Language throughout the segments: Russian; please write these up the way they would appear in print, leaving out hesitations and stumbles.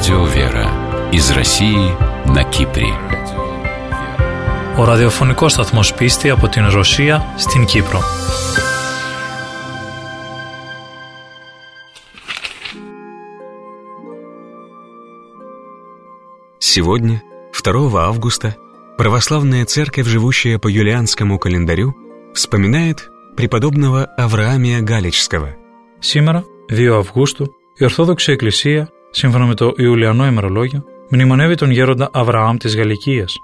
Радио Вера из России на Κύπρη. Ο ραδιοφωνικός σταθμός Πίστη από την Ρωσία στην Κύπρο. Сегодня, 2 августа, православная церковь, живущая по юлианскому календарю, вспоминает преподобного Авраамия Галичского. Σήμερα, 2 Αυγούστου, η Ορθόδοξη Εκκλησία, σύμφωνα με το Ιουλιανό ημερολόγιο, μνημονεύει τον γέροντα Αβραάμ της Галикίας.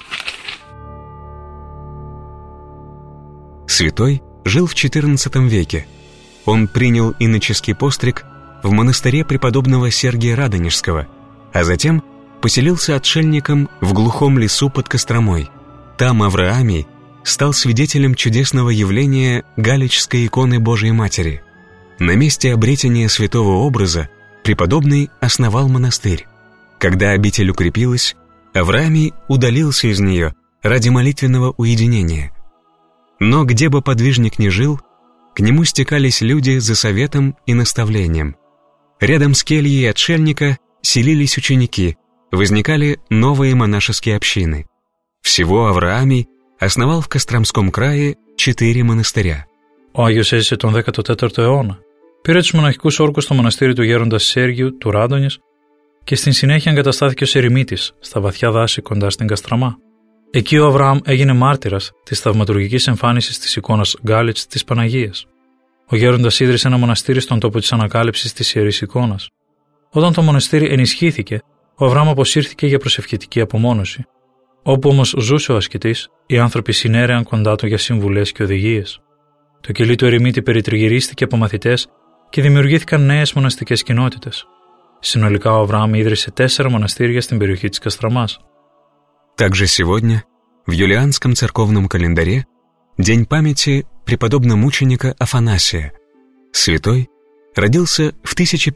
Святой жил в XIV веке. Он принял иноческий постриг в монастыре преподобного Сергия Радонежского, а затем поселился отшельником в глухом лесу под Костромой. Там Авраамий стал свидетелем чудесного явления Галичской иконы Божией Матери. На месте обретения святого образа преподобный основал монастырь. Когда обитель укрепилась, Авраамий удалился из нее ради молитвенного уединения. Но где бы подвижник ни жил, к нему стекались люди за советом и наставлением. Рядом с кельей отшельника селились ученики, возникали новые монашеские общины. Всего Авраамий основал в Костромском крае 4 монастыря. Ο Άγιος έζησε τον 14ο αιώνα. Πήρε τους μοναχικούς όρκους στο μοναστήρι του γέροντα Σέργιου του Ράδονης και στην συνέχεια εγκαταστάθηκε ως ερημίτης στα βαθιά δάση κοντά στην Καστραμά. Εκεί ο Αβραάμ έγινε μάρτυρας της θαυματουργικής εμφάνισης της εικόνας Γκάλιτς της Παναγίας. Ο γέροντας ίδρυσε ένα μοναστήρι στον τόπο της ανακάλυψης της ιερής εικόνας. Όταν το μοναστήρι ενισχύθηκε, ο Αβραάμ αποσύρθηκε για προσευχητική απομόνωση. Όπου όμως ζούσε ο ασκητής, οι άνθρωποι συνέρεαν κοντά του για συμβουλές και οδηγίες. Το κελί του ερημίτη περιτριγυρίστηκε από μαθητές και δημιουργήθηκαν νέες μοναστικές κοινότητες. Συνολικά ο Αβραάμ ίδρυσε 4 μοναστήρια στην περιοχή της Κостромάς. Также сегодня, в юлианском церковном календаре, день памяти преподобно-мученика Афанасия. Святой родился в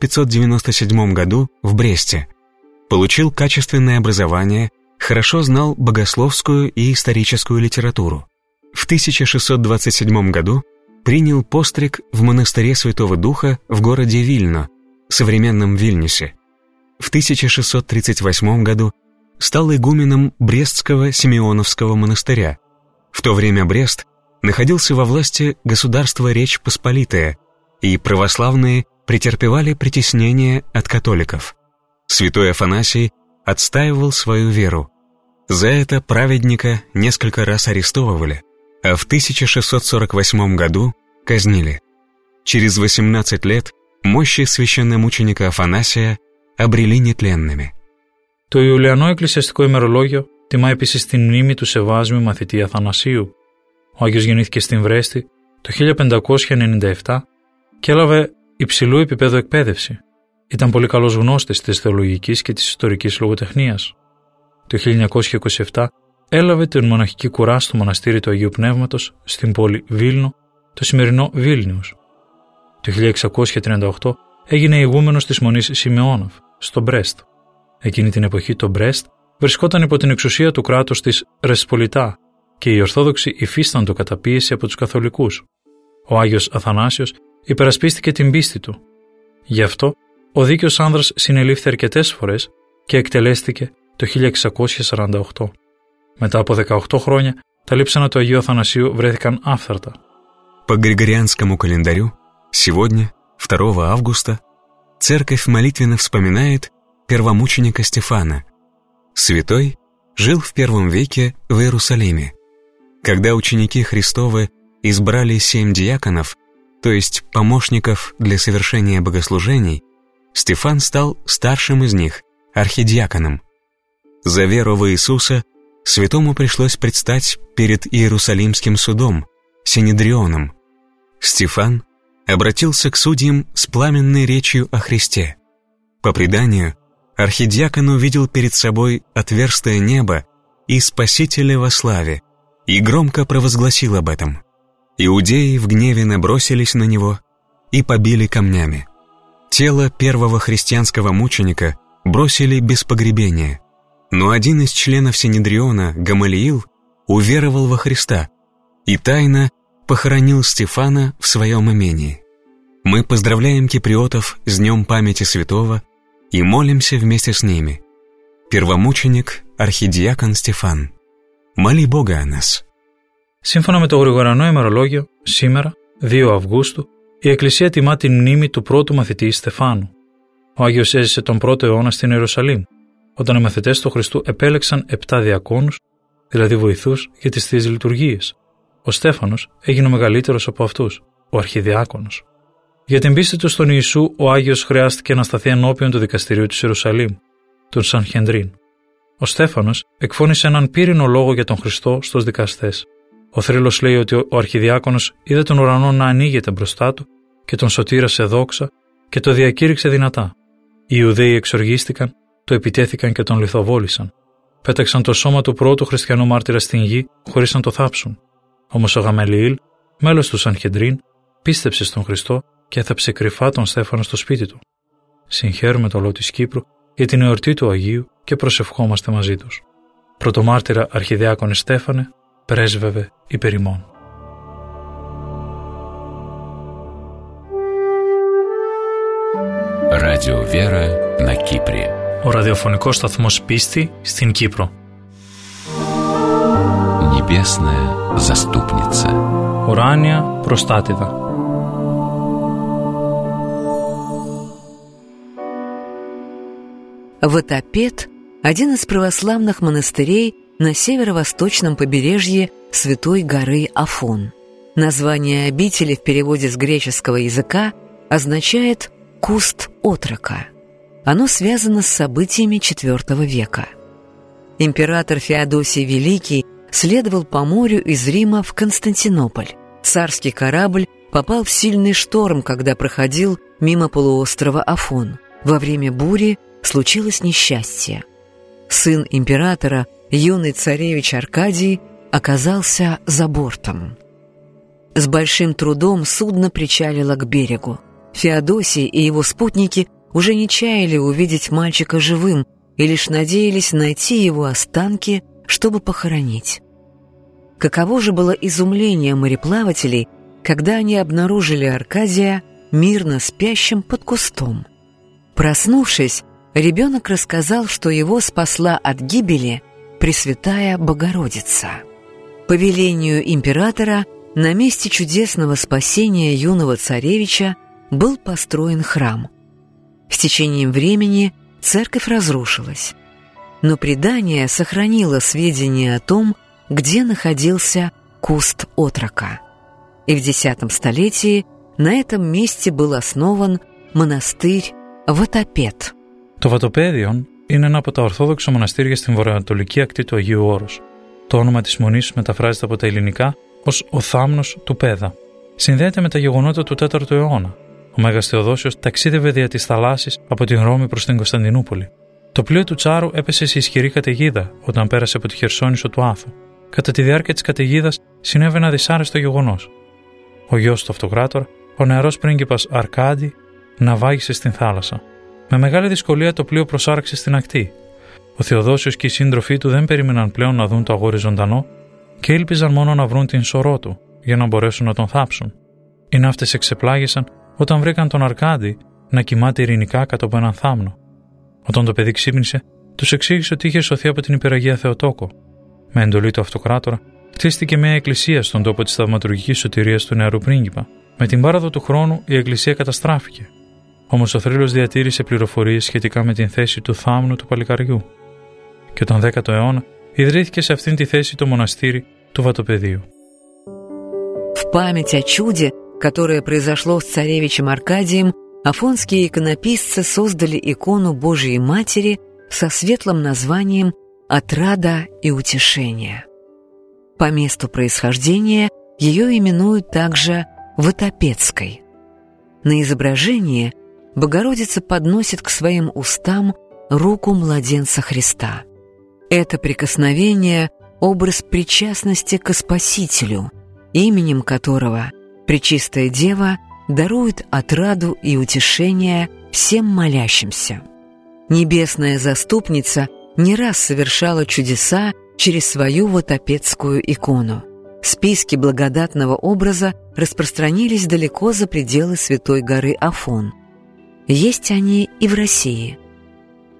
1597 году в Бресте, получил качественное образование, хорошо знал богословскую и историческую литературу. В 1627 году принял постриг в монастыре Святого Духа в городе Вильно, современном Вильнюсе. В 1638 году стал игуменом Брестского Симеоновского монастыря. В то время Брест находился во власти государства Речь Посполитая, и православные претерпевали притеснение от католиков. Святой Афанасий отстаивал свою веру. За это праведника несколько раз арестовывали, а в 1648 году казнили. Через 18 лет мощи священномученика Афанасия обрели нетленными. Το Ιουλιανό εκκλησιαστικό ημερολόγιο τιμά επίσης την μνήμη του σεβάσμιου μαθητή Αθανασίου. Ο Άγιος γεννήθηκε στην Βρέστη το 1597 και έλαβε υψηλού επίπεδου εκπαίδευση. Ήταν πολύ καλός γνώστης της θεολογικής και της ιστορικής λογοτεχνίας. Το 1927 έλαβε την μοναχική κουρά στο μοναστήρι του Αγίου Πνεύματος στην πόλη Βίλνο, το σημερινό Βίλνιους. Το 1638 έγινε ηγούμενος της μονής Σιμεώνοφ στο Μπρέστ. Εκείνη την εποχή το Μπρέστ βρισκόταν υπό την εξουσία του κράτους της Ρεσπολιτά και οι Ορθόδοξοι υφίσταντο καταπίεση από τους Καθολικούς. Ο Άγιος Αθανάσιος υπερασπίστηκε την πίστη του. Γι' αυτό ο δίκαιος άνδρας συνελήφθη αρκετές φορές και εκτελέστηκε το 1648. Μετά από 18 χρόνια τα λείψανα του Αγίου Αθανασίου βρέθηκαν άφθαρτα. По Григорианскому календарю сегодня, 2 августа, церковь молитвенно вспоминает первомученика Стефана. Святой жил в I веке в Иерусалиме. Когда ученики Христовы избрали 7 диаконов, то есть помощников для совершения богослужений, Стефан стал старшим из них, архидиаконом. За веру в Иисуса святому пришлось предстать перед Иерусалимским судом, Синедрионом. Стефан обратился к судьям с пламенной речью о Христе. По преданию, архидиакон увидел перед собой отверстое небо и Спасителя во славе и громко провозгласил об этом. Иудеи в гневе набросились на него и побили камнями. Тело первого христианского мученика бросили без погребения, но один из членов Синедриона, Гамалиил, уверовал во Христа и тайно похоронил Стефана в своем имении. Мы поздравляем киприотов с Днем памяти святого и молимся вместе с ними. Первомученик, архидиакон Στεφάν, моли Бога о нас. Σύμφωνα με το Γρηγορανό ημερολόγιο, σήμερα, 2 Αυγούστου, η Εκκλησία τιμά την μνήμη του πρώτου μαθητή Στεφάνου. Ο Άγιος έζησε τον 1ο αιώνα στην Ιερουσαλήμ, όταν οι μαθητές του Χριστού επέλεξαν 7 διακόνους, δηλαδή βοηθούς για τις θείες λειτουργίες. Ο Στέφανος έγινε ο μεγαλύτερος από αυτούς, ο αρχιδιάκονος. Για την πίστη του στον Ιησού, ο Άγιος χρειάστηκε να σταθεί ενώπιον του δικαστηρίου της Ιερουσαλήμ, τον Σανχεντρίν. Ο Στέφανος εκφώνησε έναν πύρινο λόγο για τον Χριστό στους δικαστές. Ο θρύλος λέει ότι ο αρχιδιάκονος είδε τον ουρανό να ανοίγεται μπροστά του και τον σωτήρασε δόξα και το διακήρυξε δυνατά. Οι Ιουδαίοι εξοργίστηκαν, το επιτέθηκαν και τον λιθοβόλησαν. Πέταξαν το σώμα του πρώτου χριστιανού μάρτυρα στην γη χωρίς να το θάψουν. Όμως ο Γαμαλιήλ, μέλος του Σανχεντρίν, πίστεψε στον Χριστό και έθαψε κρυφά τον Στέφανο στο σπίτι του. Συγχαίρουμε το λαό της Κύπρου για την εορτή του Αγίου και προσευχόμαστε μαζί τους. Πρωτομάρτυρα αρχιδιάκονε Στέφανε, πρέσβευε υπερ ημών. Радио Вера на Кипре. Ο ραδιοφωνικός σταθμός Πίστη στην Κύπρο. Небесная заступница. Ουράνια προστάτηδα. Вотопед – один из православных монастырей на северо-восточном побережье Святой горы Афон. Название обители в переводе с греческого языка означает «куст отрока». Оно связано с событиями IV века. Император Феодосий Великий следовал по морю из Рима в Константинополь. Царский корабль попал в сильный шторм, когда проходил мимо полуострова Афон. Во время бури случилось несчастье. Сын императора, юный царевич Аркадий, оказался за бортом. С большим трудом судно причалило к берегу. Феодосий и его спутники уже не чаяли увидеть мальчика живым и лишь надеялись найти его останки, чтобы похоронить. Каково же было изумление мореплавателей, когда они обнаружили Аркадия мирно спящим под кустом. Проснувшись, ребенок рассказал, что его спасла от гибели Пресвятая Богородица. По велению императора на месте чудесного спасения юного царевича был построен храм. С течением времени церковь разрушилась, но предание сохранило сведения о том, где находился куст отрока. И в X столетии на этом месте был основан монастырь Βατοπέδ. Το Βατοπέδιον είναι ένα από τα ορθόδοξα μοναστήρια στην βορειοανατολική ακτή του Αγίου Όρους. Το όνομα της μονής μεταφράζεται από τα ελληνικά ως «ο θάμνος του Πέδα». Συνδέεται με τα γεγονότα του 4ου αιώνα. Ο Μέγας Θεοδόσιος ταξίδευε δια της θαλάσσης από την Ρώμη προς την Κωνσταντινούπολη. Το πλοίο του Τσάρου έπεσε σε ισχυρή καταιγίδα όταν πέρασε από τη Χερσόνησο του Άθου. Κατά τη διάρκεια της καταιγίδας συνέβη ένα δυσάρεστο γεγονός. Ο γιος του αυτοκράτορα, ο νεαρός πρίγκιπας Αρκάντι, ναυάγησε στην θάλασσα. Με μεγάλη δυσκολία το πλοίο προσάραξε στην ακτή. Ο Θεοδόσιος και οι σύντροφοί του δεν περίμεναν πλέον να δουν το αγόρι ζωντανό και ήλπιζαν μόνο να βρουν την σωρό του για να μπορέσουν να τον θάψουν. Οι ναύτες εξεπλάγησαν όταν βρήκαν τον Αρκάντι να κοιμάται ειρηνικά κάτω από έναν θάμνο. Όταν το παιδί ξύπνησε, τους εξήγησε ότι είχε σωθεί από την υπεραγία Θεοτόκο. Με εντολή του αυτοκράτορα, χτίστηκε μια εκκλησία στον τόπο της θαυματουργικής σωτηρίας του νεαρού πρίγκιπα. Με την πάραδο του χρόνου η εκκλησία καταστράφηκε. Όμως ο θρύλος διατήρησε πληροφορίες σχετικά με την θέση του θάμνου του παλικαριού. Και τον 10ο αιώνα ιδρύθηκε σε αυτήν τη θέση το μοναστήρι του Βατοπεδίου. В память о чуде, которое произошло с царевичем Аркадием, афонские иконописцы создали икону Божией Матери со светлым названием «Отрада и утешение». По месту происхождения ее именуют также Ватопедской. На изображении Богородица подносит к своим устам руку младенца Христа. Это прикосновение – образ причастности к Спасителю, именем которого Пречистая Дева дарует отраду и утешение всем молящимся. Небесная заступница не раз совершала чудеса через свою ватопедскую икону. Списки благодатного образа распространились далеко за пределы Святой горы Афон. Есть они и в России.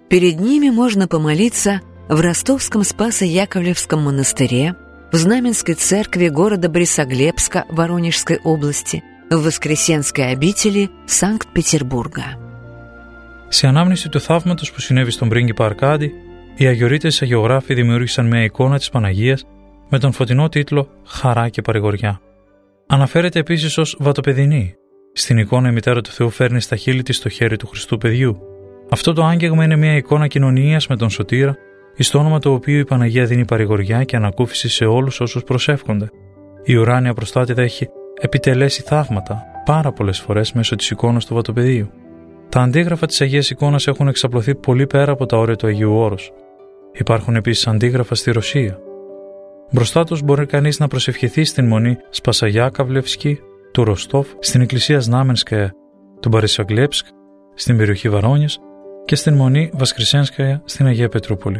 Перед ними можно помолиться в Ростовском Спасо-Яковлевском монастыре, в Знаменской церкви города Борисоглебска Воронежской области, в Воскресенской обители Санкт-Πετερбурга. Σε ανάμνηση του θαύματος που συνέβη στον πρίγκιπα Αρκάδη, οι αγιορείτες αγιογράφοι δημιούργησαν μια εικόνα της Παναγίας με τον φωτεινό τίτλο «Χαρά και παρηγοριά». Αναφέρεται επίσης ως βατοπεδινή. Στην εικόνα η μητέρα του Θεού φέρνει στα χείλη της το χέρι του Χριστού παιδιού. Αυτό το άγγεγμα είναι μια εικόνα κοινωνίας με τον Σωτήρα, εις το όνομα του οποίου η Παναγία δίνει παρηγοριά και ανακούφιση σε όλους όσους προσεύχονται. Η ουράνια προστάτηδα έχει επιτελέσει θαύματα πάρα πολλές φορές μέσω της εικόνας του βατοπεδίου. Τα αντίγραφα της Αγίας Εικόνας έχουν εξαπλωθεί πολύ πέρα από τα όρια του Αγίου Όρους. Υπάρχουν επίσης αντίγραφα στη Ρωσία. Μπροστά τους μπορεί κανείς να προσευχηθεί στην μονή Σπασαγιάκαβλευσκή του Ροστόφ, στην εκκλησία Znamenskaya του Борисоглебск, στην περιοχή Βαρόνιας και στην μονή Воскресенская στην Αγία Πετρούπολη.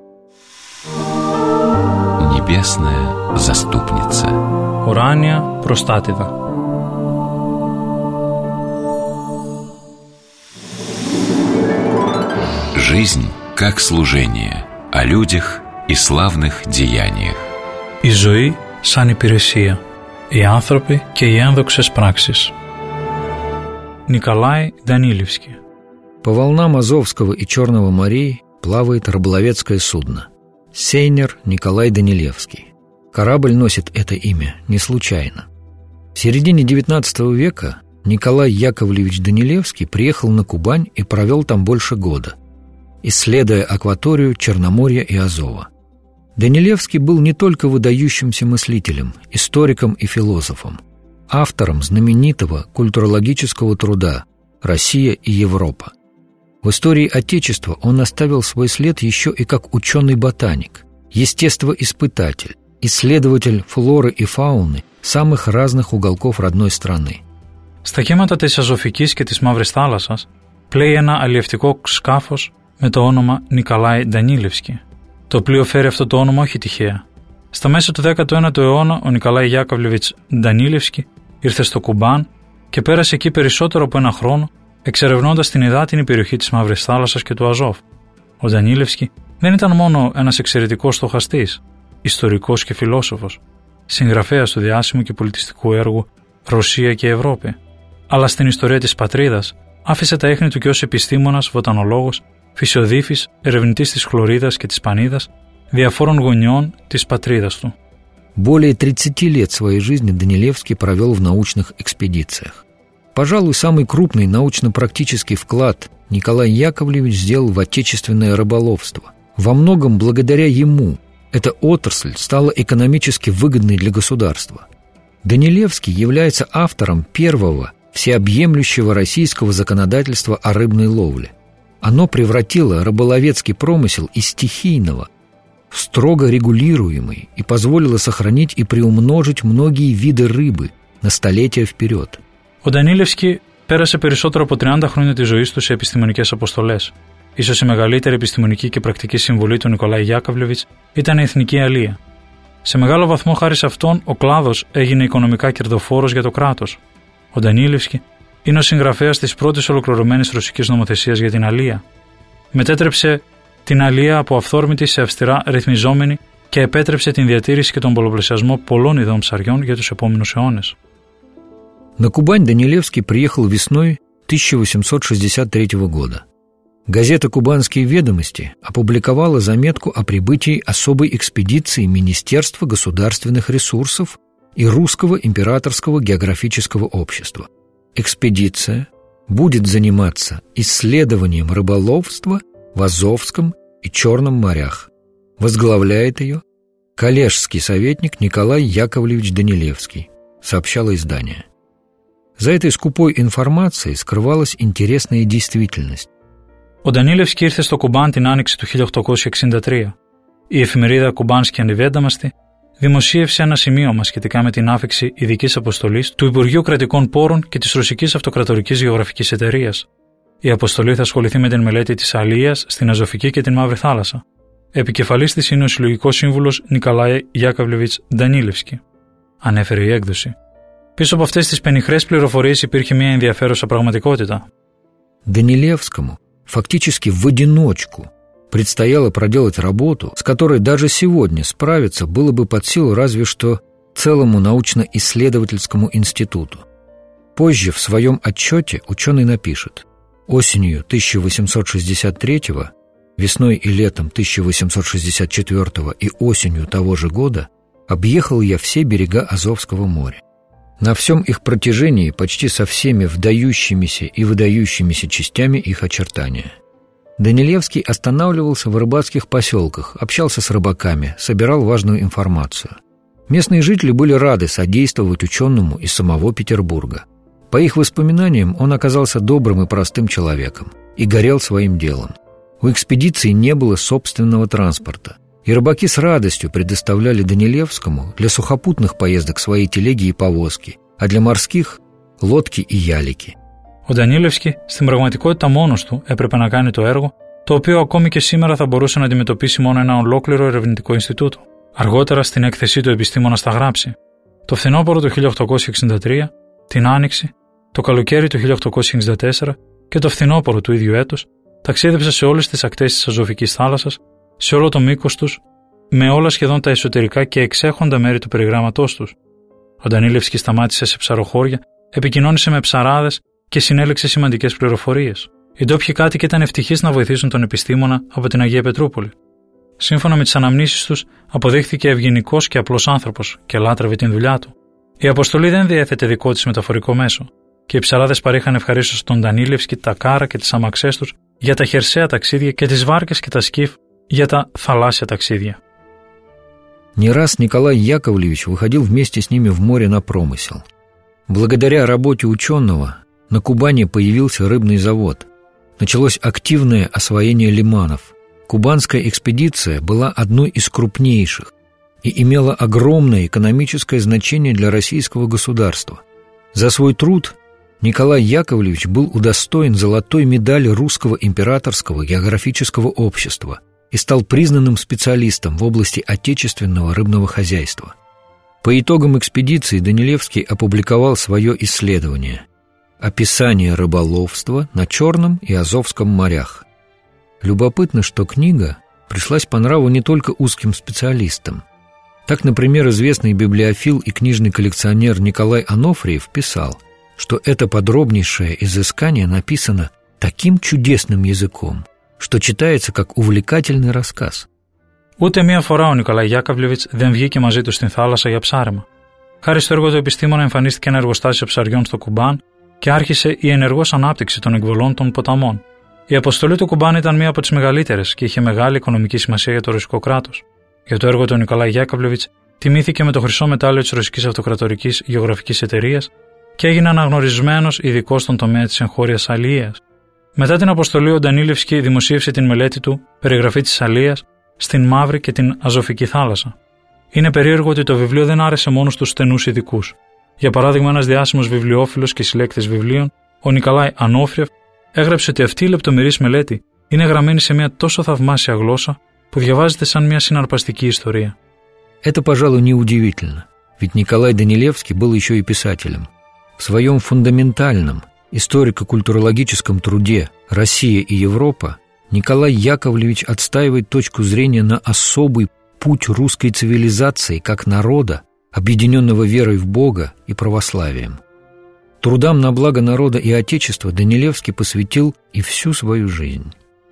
Небесная заступница. Ουράνια προστάτηδα. Жизнь как служение, о людях и славных деяниях. Η ζωή σαν υπηρεσία, οι άνθρωποι και οι ένδοξες πράξεις. Николай Данилевский. По волнам Азовского и Черного морей плавает рыболовецкое судно. Сейнер Николай Данилевский. Корабль носит это имя не случайно. В середине XIX века Николай Яковлевич Данилевский приехал на Кубань и провел там больше года, исследуя акваторию Черноморья и Азова. Данилевский был не только выдающимся мыслителем, историком и философом, автором знаменитого культурологического труда «Россия и Европа». В истории Отечества он оставил свой след еще и как ученый-ботаник, естествоиспытатель, исследователь флоры и фауны самых разных уголков родной страны. Στα κύματα της Αζωφικής και της Μαύρης Θάλασσας πλέει ένα αλλιευτικό σκάφος με το όνομα Νικολάι Ντανίλευσκι. Το πλοίο φέρει αυτό το όνομα όχι τυχαία. Στα μέσα του 19ου αιώνα ο Νικολάι Γιάκοβλεβιτς Ντανίλευσκι ήρθε στο Κουμπάν και πέρασε εκεί περισσότερο από ένα χρόνο εξερευνώντας την υδάτινη περιοχή της Μαύρης Θάλασσας και του Αζόφ. Ο Ντανίλευσκι δεν ήταν μόνο ένας εξαιρετικός στοχαστής, ιστορικός και φιλόσοφος, συγγραφέας του διάσημου και πολιτιστικού έργου «Ρωσία και Ευρώπη», αλλά στην ιστορία της πατρίδας άφησε τα ίχνη του και ως επιστήμονας, βοτανολόγος, φυσιοδίφης, ερευνητής της χλωρίδας και της πανίδας, διαφόρων γωνιών της πατρίδας του. Более 30 лет своей жизни Данилевский провел в научных экспедициях. Пожалуй, самый крупный научно-практический вклад Николай Яковлевич сделал в отечественное рыболовство. Во многом благодаря ему эта отрасль стала экономически выгодной для государства. Данилевский является автором первого всеобъемлющего российского законодательства о рыбной ловле. Оно превратило рыболовецкий промысел из стихийного в строго регулируемый и позволило сохранить и приумножить многие виды рыбы на столетия вперед. Ο Ντανίλευσκι πέρασε περισσότερο από 30 χρόνια της ζωής του σε επιστημονικές αποστολές. Ίσως η μεγαλύτερη επιστημονική και πρακτική συμβολή του Νικολάι Γιάκοβλεβιτς ήταν η εθνική αλεία. Σε μεγάλο βαθμό χάρη σε αυτόν, ο κλάδος έγινε οικονομικά κερδοφόρος για το κράτος. Ο Ντανίλευσκι είναι ο συγγραφέας της πρώτης ολοκληρωμένης ρωσικής νομοθεσίας για την αλεία. Μετέτρεψε την αλεία από αυθόρμητη σε αυστηρά ρυθμιζόμενη και επέτρεψε την διατήρηση και τον πολλαπλασιασμό πολλών ειδών ψαριών για τους επόμενους αιώνες. На Кубань Данилевский приехал весной 1863 года. Газета «Кубанские ведомости» опубликовала заметку о прибытии особой экспедиции Министерства государственных ресурсов и Русского императорского географического общества. Экспедиция будет заниматься исследованием рыболовства в Азовском и Черном морях. Возглавляет ее коллежский советник Николай Яковлевич Данилевский, сообщало издание. За этой скупой информацией скрывалась интересная действительность. Ο Ντανίλευσκι ήρθε στο Κουμπάν την άνοιξη του 1863. Η εφημερίδα Κουμπάνσκια Νεβένταμαστη δημοσίευσε ένα σημείωμα σχετικά με την άφιξη ειδικής αποστολής του Υπουργείου Κρατικών Πόρων και της Ρωσικής Αυτοκρατορικής Γεωγραφικής Εταιρείας. Η αποστολή θα ασχοληθεί με την μελέτη της αλείας στην Αζωφική και την Μαύρη Θάλασσα. Επικεφαλής της είναι ο συλλογικός σύμβουλος Νικολάι Γιάκοβλεβιτς Ντανίλευσκι, ανέφερε η έκδοση. Πίσω από αυτές τις πενιχρές πληροφορίες υπήρχε μια ενδιαφέρουσα πραγματικότητα. Данилевскому фактически в одиночку предстояло проделать работу, с которой даже сегодня справиться было бы под силу разве что целому научно-исследовательскому институту. Позже в своем отчете ученый напишет: осенью 1863-го, весной и летом 1864-го и осенью того же года объехал я все берега Азовского моря. На всем их протяжении почти со всеми вдающимися и выдающимися частями их очертания. Данилевский останавливался в рыбацких поселках, общался с рыбаками, собирал важную информацию. Местные жители были рады содействовать ученому из самого Петербурга. По их воспоминаниям, он оказался добрым и простым человеком и горел своим делом. У экспедиции не было собственного транспорта, и рыбаки с радостью предоставляли Данилевскому для сухопутных поездок свои телеги и повозки, а для μорских – λодки и ялики. Ο Ντανίλευσκι στην πραγματικότητα μόνος του έπρεπε να κάνει το έργο, το οποίο ακόμη και σήμερα θα μπορούσε να αντιμετωπίσει μόνο ένα ολόκληρο ερευνητικό Ινστιτούτο. Αργότερα στην έκθεσή του επιστήμονας θα γράψει: το φθινόπωρο του 1863, την άνοιξη, το καλοκαίρι του 1864 και το φθινόπωρο του ίδιου έτους ταξίδεψα σε όλες τις ακτές της Αζωφικής θάλασσας, σε όλο το μήκος τους, με όλα σχεδόν τα εσωτερικά και εξέχοντα μέρη του περιγράμματός τους. Ο Ντανίλευσκι σταμάτησε σε ψαροχώρια, επικοινώνησε με ψαράδες και συνέλεξε σημαντικές πληροφορίες. Οι ντόπιοι κάτοικοι ήταν ευτυχείς να βοηθήσουν τον επιστήμονα από την Αγία Πετρούπολη. Σύμφωνα με τις αναμνήσεις τους, αποδείχθηκε ευγενικός και απλός άνθρωπος και λάτρευε την δουλειά του. Η αποστολή δεν διέθετε δικό της μεταφορικό μέσο, και οι ψαράδες παρήχαν ευχαρίστως στον Ντανίλευσκι τα κάρα και τις αμαξές τους για τα χερσαία ταξίδια και τις βάρκες και τα σκύφ για τα θαλάσσια ταξίδια. Не раз Николай Яковлевич выходил вместе с ними в море на промысел. Благодаря работе ученого на Кубани появился рыбный завод. Началось активное освоение лиманов. Кубанская экспедиция была одной из крупнейших и имела огромное экономическое значение для российского государства. За свой труд Николай Яковлевич был удостоен золотой медали Русского императорского географического общества и стал признанным специалистом в области отечественного рыбного хозяйства. По итогам экспедиции Данилевский опубликовал свое исследование «Описание рыболовства на Черном и Азовском морях». Любопытно, что книга пришлась по нраву не только узким специалистам. Так, например, известный библиофил и книжный коллекционер Николай Анофриев писал, что это подробнейшее изыскание написано таким чудесным языком, что читается как увлекательный рассказ. Ούτε μία φορά ο Νικολάη Γιάκαβλεβιτς δεν βγήκε μαζί του στην θάλασσα για ψάρεμα. Χάρη στο έργο του επιστήμονα εμφανίστηκε ένα εργοστάσιο ψαριών στο Κουμπάν και άρχισε η ενεργός ανάπτυξη των εκβολών των ποταμών. Η αποστολή του Κουμπάν ήταν μία από τις μεγαλύτερες και είχε μεγάλη οικονομική σημασία για το ρωσικό κράτος. Για το έργο του Νικολάη Γιάκαβλεβιτς τιμήθηκε με το χρυσό μετάλλιο της Ρωσικής Αυτοκρατορικής Γεωγραφικής Εταιρείας και έγινε αναγνωρισμένος ειδικός στον τομέα της εγχώριας αλιείας. Μετά την αποστολή, ο Ντανίλευσκι δημοσίευσε την μελέτη του «Περιγραφή της αλίας» στην Μαύρη και την Αζωφική θάλασσα. Είναι περίεργο ότι το βιβλίο δεν άρεσε μόνο στους στενούς ειδικούς. Για παράδειγμα, ένας διάσημος βιβλιόφιλος και συλλέκτης βιβλίων, ο Νικολάη Ανόφριεφ, έγραψε ότι αυτή η λεπτομερής μελέτη είναι γραμμένη σε μια τόσο θαυμάσια γλώσσα που διαβάζεται σαν μια συναρπαστική ιστορία. Это, пожалуй, неудивительно, ведь Николай Данилевский был еще и писателем. В своем фундаментальном историко-культурологическом труде «Россия и Европа» Николай Яковлевич отстаивает точку зрения на особый путь русской цивилизации как народа, объединенного верой в Бога и православием. Трудам на благо народа и Отечества Данилевский посвятил и всю свою жизнь.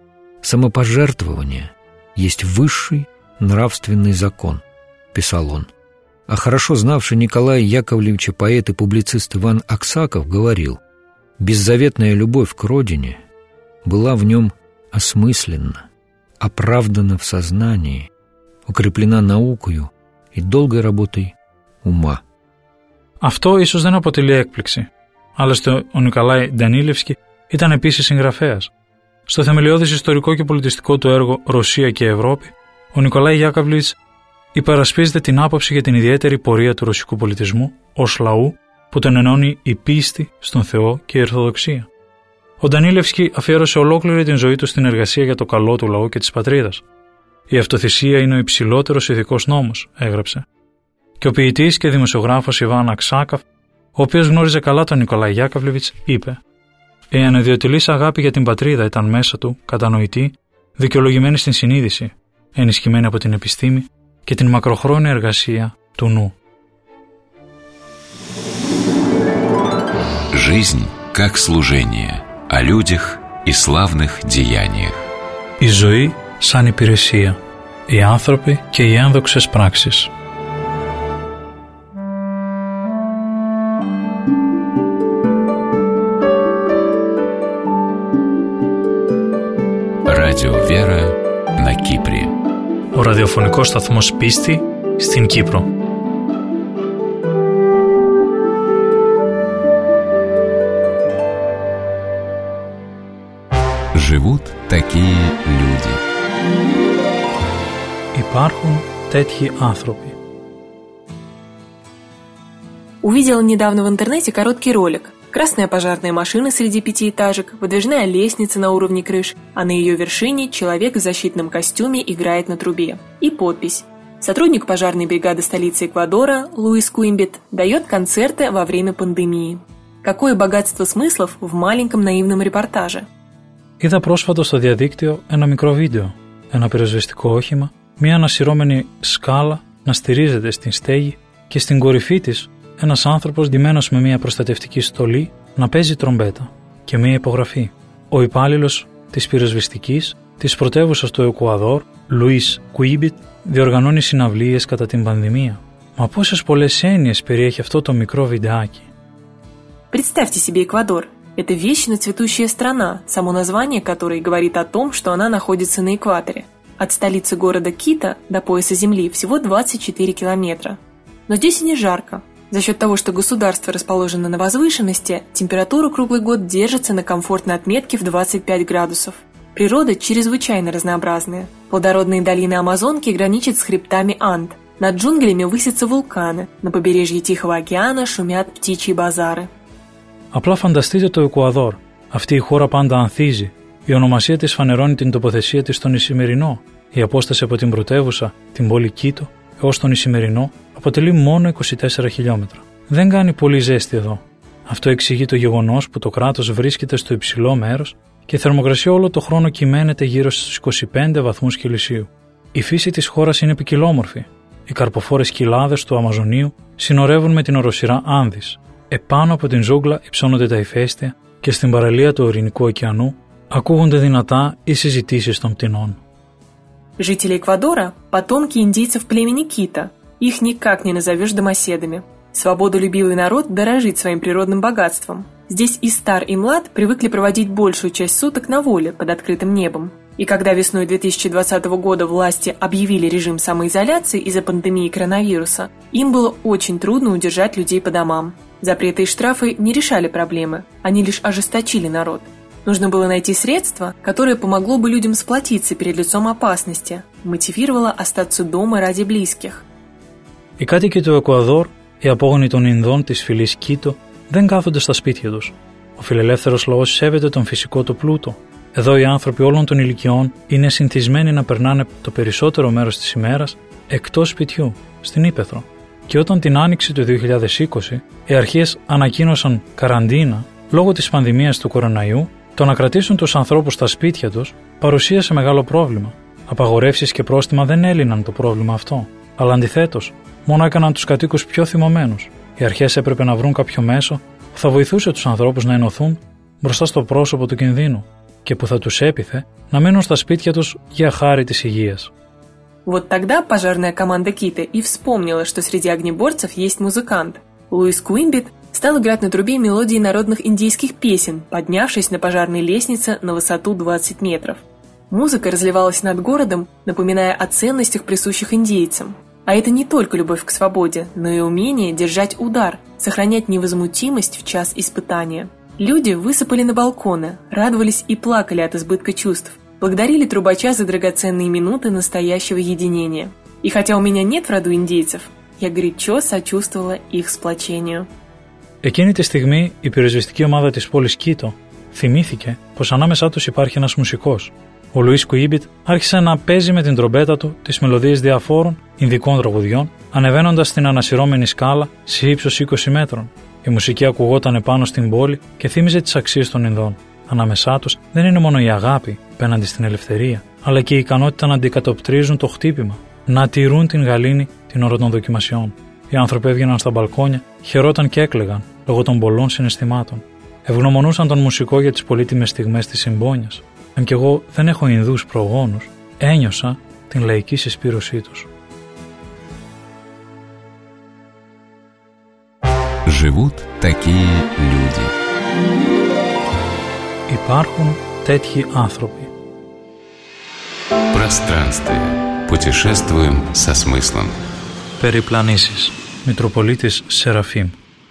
«Самопожертвование есть высший нравственный закон», – писал он. А хорошо знавший Николая Яковлевича поэт и публицист Иван Аксаков говорил: «Беззаветная любовь к родине была в нем осмысленно, оправдана в сознании, укреплена наукою и долгой работой ума». Αυτό ίσως δεν αποτελεί έκπληξη. Άλλωστε, ο Νικολάη Ντανίλευσκι ήταν επίσης συγγραφέας. Στο θεμελιώδης ιστορικό και πολιτιστικό του έργο «Ρωσία και Ευρώπη», ο Νικολάη Γιάκαβλεβιτς υπερασπίζεται την άποψη για την ιδιαίτερη πορεία του ρωσικού πολιτισμού ως λαού που τον ενώνει η πίστη στον Θεό και η Ορθοδοξία. Ο Ντανίλευσκι αφιέρωσε ολόκληρη την ζωή του στην εργασία για το καλό του λαού και της πατρίδας. «Η αυτοθυσία είναι ο υψηλότερος ηθικός νόμος», έγραψε. Και ο ποιητής και δημοσιογράφος Ιβάν Αξάκοφ, ο οποίος γνώριζε καλά τον Νικολάη Γιάκαβλεβιτς, είπε: Η ανιδιοτελής αγάπη για την πατρίδα ήταν μέσα του κατανοητή, δικαιολογημένη στην συνείδηση, ενισχυμένη από την επιστήμη και την μακροχρόνια εργασία του νου. Жизнь как служение, о людях и славных деяниях. Η ζωή σαν υπηρεσία, οι άνθρωποι και οι ένδοξες πράξεις. Радио «Вера» на Кипре. Ο ραδιοφωνικός σταθμός Πίστη στην Κύπρο. Живут такие люди. Υπάρχουν τέτοιοι άνθρωποι. Увидела недавно в интернете короткий ролик. Красная пожарная машина среди пятиэтажек, выдвижная лестница на уровне крыш, а на ее вершине человек в защитном костюме играет на трубе. И подпись. Сотрудник пожарной бригады столицы Эквадора Луис Куимбит дает концерты во время пандемии. Какое богатство смыслов в маленьком наивном репортаже. Είδα πρόσφατα στο διαδίκτυο ένα μικρό βίντεο, ένα πυροσβεστικό όχημα, μια ανασυρώμενη σκάλα να στηρίζεται στην στέγη και στην κορυφή της ένας άνθρωπος ντυμένος με μια προστατευτική στολή να παίζει τρομπέτα και μια υπογραφή. Ο υπάλληλος της πυροσβεστικής της πρωτεύουσας του Εκουαδόρ, Λουίς Κουίμπιτ, διοργανώνει συναυλίες κατά την πανδημία. Μα πόσες πολλές έννοιες περιέχει αυτό το μικρό βιντεάκι. Представьте себе Эквадор. Это вечно цветущая страна, само название которой говорит о том, что она находится на экваторе. От столицы города Кита до пояса Земли всего 24 километра. Но здесь и не жарко. За счет того, что государство расположено на возвышенности, температура круглый год держится на комфортной отметке в 25 градусов. Природа чрезвычайно разнообразная. Плодородные долины Амазонки граничат с хребтами Анд. Над джунглями высятся вулканы. На побережье Тихого океана шумят птичьи базары. Απλά φανταστείτε το Εκουαδόρ. Αυτή η χώρα πάντα ανθίζει. Η ονομασία της φανερώνει την τοποθεσία της στον Ισημερινό. Η απόσταση από την πρωτεύουσα, την πόλη Κίτο, έως τον Ισημερινό αποτελεί μόνο 24 χιλιόμετρα. Δεν κάνει πολύ ζέστη εδώ. Αυτό εξηγεί το γεγονός που το κράτος βρίσκεται στο υψηλό μέρος και η θερμοκρασία όλο το χρόνο κυμαίνεται γύρω στους 25 βαθμούς Κελσίου. Η φύση της χώρας είναι ποικιλόμορφη. Οι καρποφόρες κοιλάδες του Αμαζονίου συνορεύουν με την οροσειρά Άνδης. Επάνω από την ζούγκλα υψώνονται τα ηφαίστεια και στην παραλία του Ειρηνικού ωκεανού ακούγονται δυνατά οι συζητήσεις των πτηνών. Жители Эквадора – потомки индейцев племени Кита. Их никак не назовешь домоседами. Свободолюбивый народ дорожит своим природным богатством. Здесь и стар, и млад привыкли проводить большую часть суток на воле под открытым небом. И когда весной 2020 года власти объявили режим самоизоляции из-за пандемии коронавируса, им было очень трудно удержать людей по домам. Запреты и штрафы не решали проблемы, они лишь ожесточили народ. Нужно было найти средство, которое помогло бы людям сплотиться перед лицом опасности, мотивировало остаться дома ради близких. Οι κάτοικοι του Εκουαδόρ, οι απόγονοι των Ινδών της φυλής Κίτο, δεν κάθονται στα σπίτια τους. Ο φιλελεύθερος λαός σέβεται τον φυσικό του πλούτο. Εδώ οι άνθρωποι όλων των ηλικιών είναι συνηθισμένοι να περνάνε το περισσότερο μέρος της ημέρας εκτός σπιτιού, στην ύπαιθρο. Και όταν την άνοιξη του 2020 οι αρχές ανακοίνωσαν καραντίνα λόγω της πανδημίας του κοροναϊού, το να κρατήσουν τους ανθρώπους στα σπίτια τους παρουσίασε μεγάλο πρόβλημα. Απαγορεύσεις και πρόστιμα δεν έλυναν το πρόβλημα αυτό, αλλά αντιθέτως, μόνο έκαναν τους κατοίκους πιο θυμωμένους. Οι αρχές έπρεπε να βρουν κάποιο μέσο που θα βοηθούσε τους ανθρώπους να ενωθούν μπροστά στο πρόσωπο του κινδύνου και που θα τους έπειθε να μείνουν στα σπίτια τους για χάρη της υγείας. Вот тогда пожарная команда Кита и вспомнила, что среди огнеборцев есть музыкант. Луис Куимбит стал играть на трубе мелодии народных индейских песен, поднявшись на пожарной лестнице на высоту 20 метров. Музыка разливалась над городом, напоминая о ценностях, присущих индейцам. А это не только любовь к свободе, но и умение держать удар, сохранять невозмутимость в час испытания. Люди высыпали на балконы, радовались и плакали от избытка чувств, благодарили трубача за драгоценные минуты настоящего единения. И хотя у меня нет в роду индейцев, я горячо сочувствовала их сплочению. Εκείνη τη στιγμή η πυροσβεστική ομάδα της πόλης Κίτο θυμήθηκε πως ανάμεσά τους υπάρχει ένας μουσικός. Ο Λουίς Κουίμπιτ άρχισε να παίζει με την τρομπέτα του τις μελωδίες διαφόρων Ινδικών τραγουδιών, ανεβαίνοντας την ανασυρώμενη σκάλα σε ύψος 20 μέτρων. Η μουσική ακουγόταν πάνω στην πόλη και θύμιζε τις αξίες των Ινδών. Ανάμεσά τους δεν είναι μόνο η αγάπη απέναντι στην ελευθερία, αλλά και η ικανότητα να αντικατοπτρίζουν το χτύπημα, να τηρούν την γαλήνη την ώρα των δοκιμασιών. Οι άνθρωποι έβγαιναν στα μπαλκόνια, χαιρόταν και έκλαιγαν λόγω των πολλών συναισθημάτων. Ευγνωμονούσαν τον μουσικό για τις πολύτιμες στιγμές της συμπόνιας. Αν κι εγώ δεν έχω Ινδούς προγόνους, ένιωσα την λαϊκή συσπήρωσή τους. Живут такие люди. Υπάρχουν τέτοιοι άνθρωποι. Пространствие. Путешествуем со смыслом. Περιπλανήσεις. Митрополитис Серафим.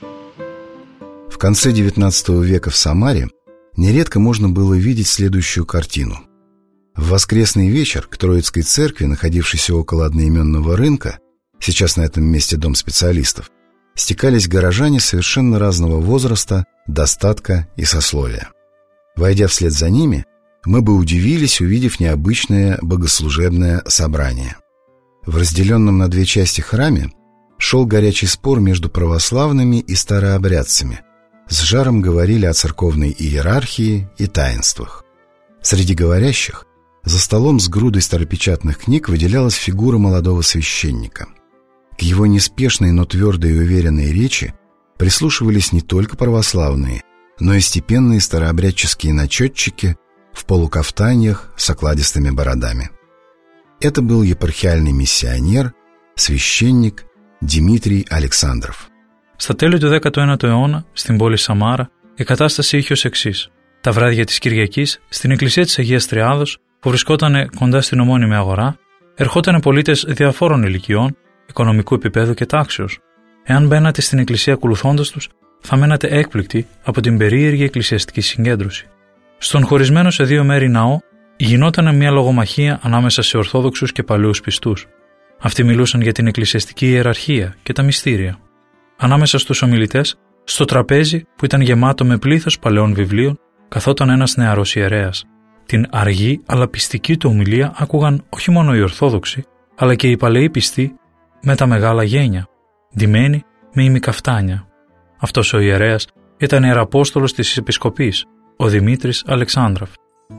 В конце XIX века в Самаре нередко можно было видеть следующую картину. В воскресный вечер к Троицкой церкви, находившейся около одноименного рынка, сейчас на этом месте дом специалистов, стекались горожане совершенно разного возраста, достатка и сословия. Войдя вслед за ними, мы бы удивились, увидев необычное богослужебное собрание. В разделенном на две части храме шел горячий спор между православными и старообрядцами. С жаром говорили о церковной иерархии и таинствах. Среди говорящих за столом с грудой старопечатных книг выделялась фигура молодого священника. К его неспешной, но твердой и уверенной речи прислушивались не только православные, но и степенные старообрядческие начетчики в полукафтаньях с окладистыми бородами. Это был епархиальный миссионер, священник Δημήτρη Αλεξάνδροφ. Στα τέλη του 19ου αιώνα, στην πόλη Σαμάρα, η κατάσταση είχε ως εξής. Τα βράδια της Κυριακής, στην εκκλησία της Αγίας Τριάδος, που βρισκόταν κοντά στην ομώνυμη αγορά, ερχόταν πολίτες διαφόρων ηλικιών, οικονομικού επίπεδου και τάξεως. Εάν μπαίνατε στην εκκλησία ακολουθώντας τους, θα μένατε έκπληκτοι από την περίεργη εκκλησιαστική συγκέντρωση. Στον χωρισμένο σε δύο μέρη ναό, γινόταν μια λογομαχία ανάμεσα σε Ορθόδοξους και παλαιούς πιστούς. Αυτοί μιλούσαν για την εκκλησιαστική ιεραρχία και τα μυστήρια. Ανάμεσα στους ομιλητές, στο τραπέζι που ήταν γεμάτο με πλήθος παλαιών βιβλίων, καθόταν ένας νεαρός ιερέας. Την αργή αλλά πιστική του ομιλία άκουγαν όχι μόνο οι Ορθόδοξοι, αλλά και οι παλαιοί πιστοί με τα μεγάλα γένια, ντυμένοι με ημικαφτάνια. Αυτός ο ιερέας ήταν ιεραπόστολος της Επισκοπής, ο Δημήτρης Αλεξάνδροφ.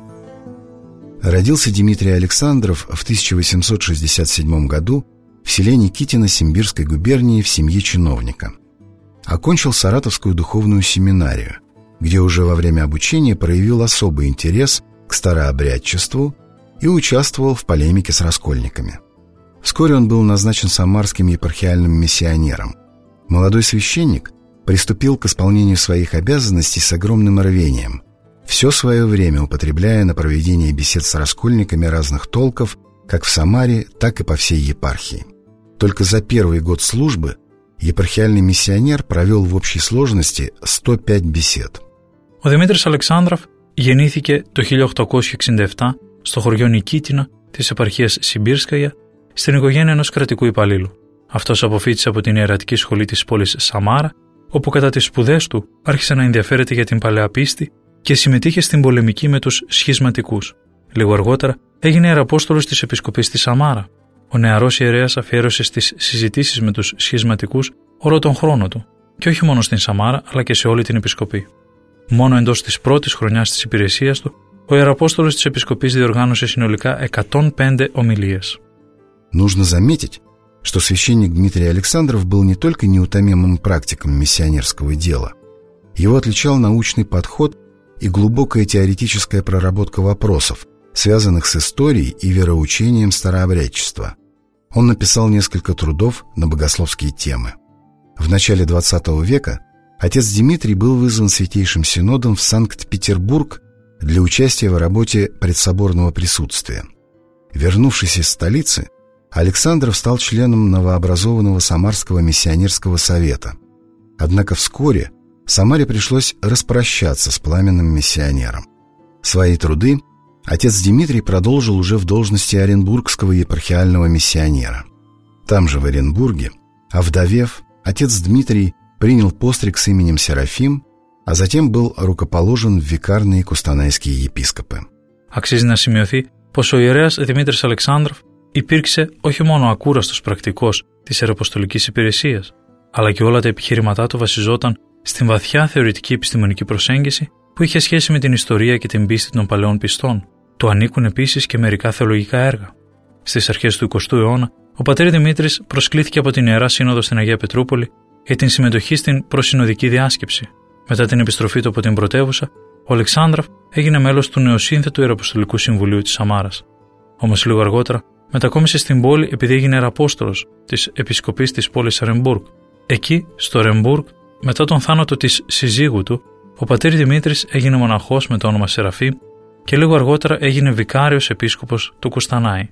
Родился Дмитрий Александров в 1867 году в селе Никитино Симбирской губернии в семье чиновника. Окончил Саратовскую духовную семинарию, где уже во время обучения проявил особый интерес к старообрядчеству и участвовал в полемике с раскольниками. Вскоре он был назначен самарским епархиальным миссионером. Молодой священник приступил к исполнению своих обязанностей с огромным рвением, все свое время употребляя на проведение бесед с раскольниками разных толков, как в Самаре, так и по всей епархии. Только за первый год службы епархиальный миссионер провел в общей сложности 105 бесед. Ο Δημήτρης Αλεξάνδροφ γεννήθηκε το 1867 στο χωριό Νικίτινα της επαρχίας Σιμπίρσκαγια στην οικογένεια ενός κρατικού υπαλλήλου. Αυτός αποφοίτησε από την ιερατική σχολή της πόλης Σαμάρα, όπου κατά τις σπουδές του άρχισε να ενδιαφέρεται για την παλαιά πίστη και συμμετείχε στην πολεμική με τους σχισματικούς. Λίγο αργότερα έγινε ιεραπόστολος της Επισκοπής της Σαμάρα. Ο νεαρός ιερέας αφιέρωσε στις συζητήσεις με τους σχισματικούς όλο τον χρόνο του, και όχι μόνο στην Σαμάρα αλλά και σε όλη την Επισκοπή. Μόνο εντός της πρώτης χρονιάς της υπηρεσίας του, ο ιεραπόστολος της Επισκοπής διοργάνωσε συνολικά 105 ομιλίες. Нужно заметить, что священник Дмитрий Александров был не только неутомимым практиком миссионерского дела. Его отличал научный подход и глубокая теоретическая проработка вопросов, связанных с историей и вероучением старообрядчества. Он написал несколько трудов на богословские темы. В начале XX века отец Дмитрий был вызван Святейшим Синодом в Санкт-Петербург для участия в работе предсоборного присутствия. Вернувшись из столицы, Александров стал членом новообразованного Самарского миссионерского совета. Однако вскоре Самаре пришлось распрощаться с пламенным миссионером. Свои труды отец Дмитрий продолжил уже в должности оренбургского епархиального миссионера. Там же, в Оренбурге, овдовев, отец Дмитрий принял постриг с именем Серафим, а затем был рукоположен в викарные кустанайские епископы. Αξίζει να σημειωθεί πως ο ιερέας Δημήτρης Αλεξάνδροφ υπήρξε όχι μόνο ακούραστος πρακτικός της ιεραποστολικής υπηρεσίας, αλλά και όλα τα επιχειρηματά του βασιζόταν στην βαθιά θεωρητική επιστημονική προσέγγιση που είχε σχέση με την ιστορία και την πίστη των παλαιών πιστών. Του ανήκουν επίσης και μερικά θεολογικά έργα. Στις αρχές του 20ου αιώνα, ο πατήρ Δημήτρης προσκλήθηκε από την Ιερά Σύνοδο στην Αγία Πετρούπολη για την συμμετοχή στην προσυνοδική διάσκεψη. Μετά την επιστροφή του από την πρωτεύουσα, ο Αλεξάνδραφ έγινε μέλος του νεοσύνθετου Ιεραποστολικού Συμβουλίου της Σαμάρας. Όμως λίγο αργότερα μετακόμισε στην πόλη επειδή έγινε ιεραπόστολος της επισκοπής της πόλης Ρεμπούργκ. Εκεί, στο Ρεμπούργκ, μετά τον θάνατο της συζύγου του, ο πατήρ Δημήτρης έγινε μοναχός με το όνομα Σεραφείμ και λίγο αργότερα έγινε викарιος επίσκοπος του Κουστανάη.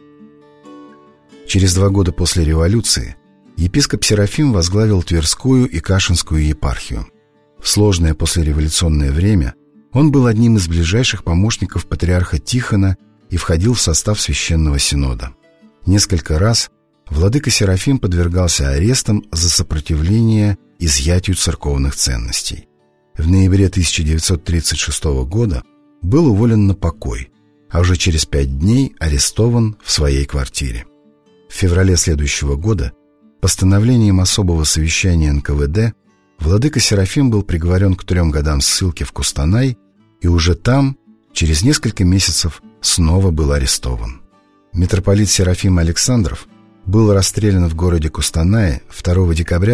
Через 2 года после революции епископ Серафим возглавил Тверскую и Кашинскую епархию. В сложное послереволюционное время он был одним из ближайших помощников патриарха Тихона и входил в состав Священного Синода. Несколько раз владыка Серафим подвергался арестам за сопротивление изъятию церковных ценностей. В ноябре 1936 года был уволен на покой, а уже через 5 дней арестован в своей квартире. В феврале следующего года постановлением особого совещания НКВД владыка Серафим был приговорен к 3 годам ссылки в Кустанай и уже там, через несколько месяцев, снова был арестован. Митрополит Серафим Александров был расстрелян в городе Кустанае 2 декабря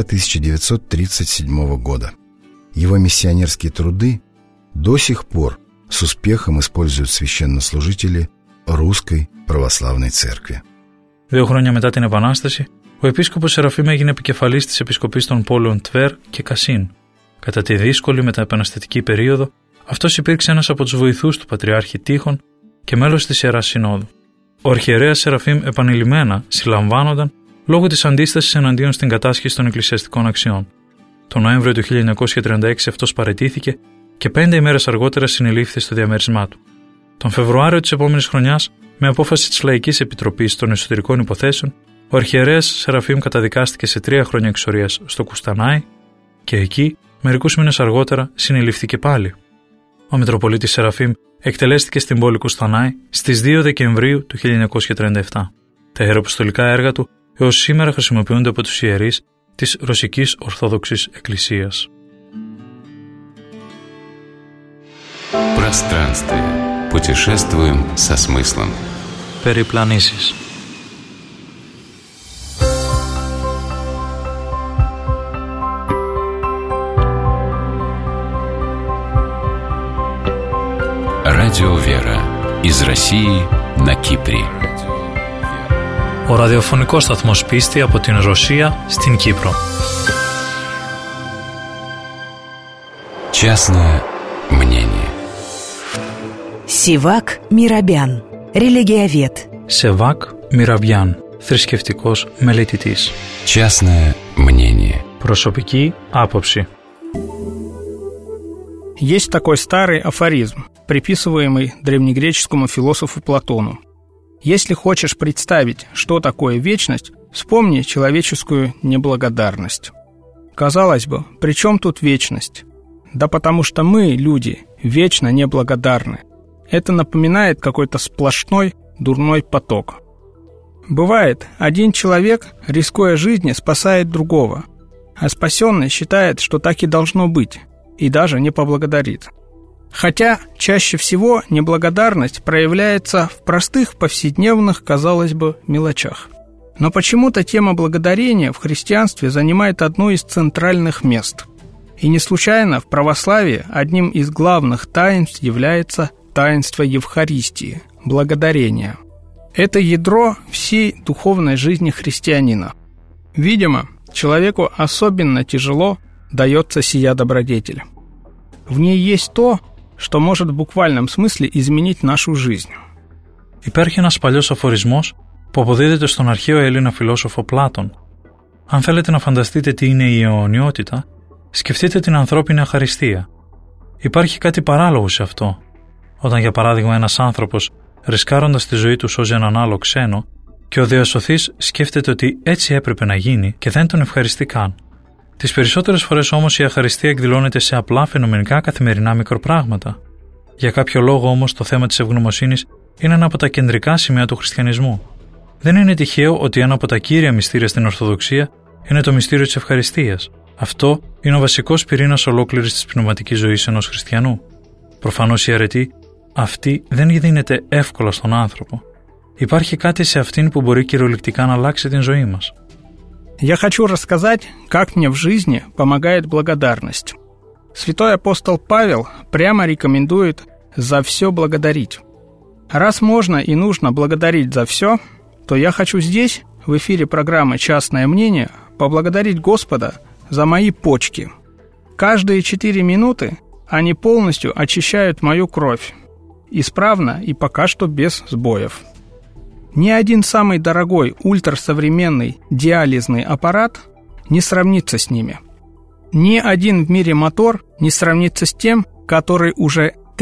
1937 года. Его миссионерские труды до сих пор с успехом используют священнослужители Русской Православной Церкви. 2 χρόνια μετά την Επανάσταση, ο επίσκοπος Σεραφείμ έγινε επικεφαλής της επισκοπής των πόλεων Τβέρ και Κασίν. Κατά τη δύσκολη μεταεπαναστατική περίοδο, αυτός υπήρξε ένας από τους βοηθούς του Πατριάρχη Τίχων και μέλος της Ιεράς Συνόδου. Ο αρχιερέας Σεραφείμ επανειλημμένα συλλαμβάνονταν λόγω της αντίστασης εναντίον στην κατάσχεση των εκκλησιαστικών αξιών. Τον Νοέμβριο του 1936 αυτός παραιτήθηκε και 5 ημέρες αργότερα συνελήφθη στο διαμέρισμά του. Τον Φεβρουάριο της επόμενης χρονιάς, με απόφαση της Λαϊκής Επιτροπής των Εσωτερικών Υποθέσεων, ο αρχιερέας Σεραφείμ καταδικάστηκε σε 3 χρόνια εξορίας στο Κουστανάι και εκεί, μερικούς μήνες αργότερα, συνελήφθηκε πάλι. Ο Μητροπολίτης Σεραφείμ εκτελέστηκε στην πόλη Κουστανάι στις 2 Δεκεμβρίου του 1937. Τα ιεραποστολικά έργα του έως σήμερα χρησιμοποιούνται από τους ιερείς της Ρωσικής Ορθόδοξης Εκκλησίας. Пространствие. Путешествуем со смыслом. Περιπλανήσεις. Радио «Вера» из России на Кипре. Ο ραδιοφωνικός σταθμός Πίστη από την Ρωσία στην Κύπρο. Частное мнение. Сивак Мирабян, религиовед. Σεβάκ Μιραβιάν, θρησκευτικός μελετητής. Частное мнение. Προσωπική άποψη. Есть такой старый афоризм, приписываемый древнегреческому философу Платону. Если хочешь представить, что такое вечность, вспомни человеческую неблагодарность. Казалось бы, при чем тут вечность? Да потому что мы, люди, вечно неблагодарны. Это напоминает какой-то сплошной дурной поток. Бывает, один человек, рискуя жизнью, спасает другого, а спасенный считает, что так и должно быть, и даже не поблагодарит. Хотя чаще всего неблагодарность проявляется в простых, повседневных, казалось бы, мелочах. Но почему-то тема благодарения в христианстве занимает одно из центральных мест. И не случайно в православии одним из главных таинств является таинство Евхаристии – благодарение. Это ядро всей духовной жизни христианина. Видимо, человеку особенно тяжело дается сия добродетель. В ней есть то, что может в буквальном смысле изменить нашу жизнь. Υπάρχει ένας παλιός αφορισμός που αποδίδεται στον αρχαίο Έλληνα φιλόσοφο Πλάτων. Αν θέλετε να φανταστείτε τι είναι η αιωνιότητα, σκεφτείτε την ανθρώπινη αχαριστία. Υπάρχει κάτι παράλογο σε αυτό. Όταν για παράδειγμα ένας άνθρωπος, ρισκάροντας τη ζωή του, σώζει έναν άλλο ξένο και ο διασωθής σκέφτεται ότι έτσι έπρεπε να γίνει και δεν τον ευχαριστεί καν. Τις περισσότερες φορές όμως η αχαριστία εκδηλώνεται σε απλά φαινομενικά καθημερινά μικροπράγματα. Για κάποιο λόγο όμως το θέμα της ευγνωμοσύνης είναι ένα από τα κεντρικά σημεία του χριστιανισμού. Δεν είναι τυχαίο ότι ένα από τα κύρια μυστήρια στην Ορθοδοξία είναι το μυστήριο της ευχαριστίας. Αυτό είναι ο βασικός πυρήνας ολόκληρης της πνευματικής ζωής ενός χριστιανού. Προφανώς η αρετή αυτή δεν δίνεται εύκολα στον άνθρωπο. Υπάρχει κάτι σε αυτήν που μπορεί κυριολεκτικά να αλλάξει την ζωή μας. Я хочу рассказать, как мне в жизни помогает благодарность. Святой апостол Павел прямо рекомендует за все благодарить. Раз можно и нужно благодарить за все, то я хочу здесь, в эфире программы «Частное мнение», поблагодарить Господа за мои почки. Каждые 4 минуты они полностью очищают мою кровь. Исправно и пока что без сбоев. Ни один самый дорогой ультрасовременный диализный аппарат не сравнится с ними. Ни один в мире мотор не сравнится с тем, который уже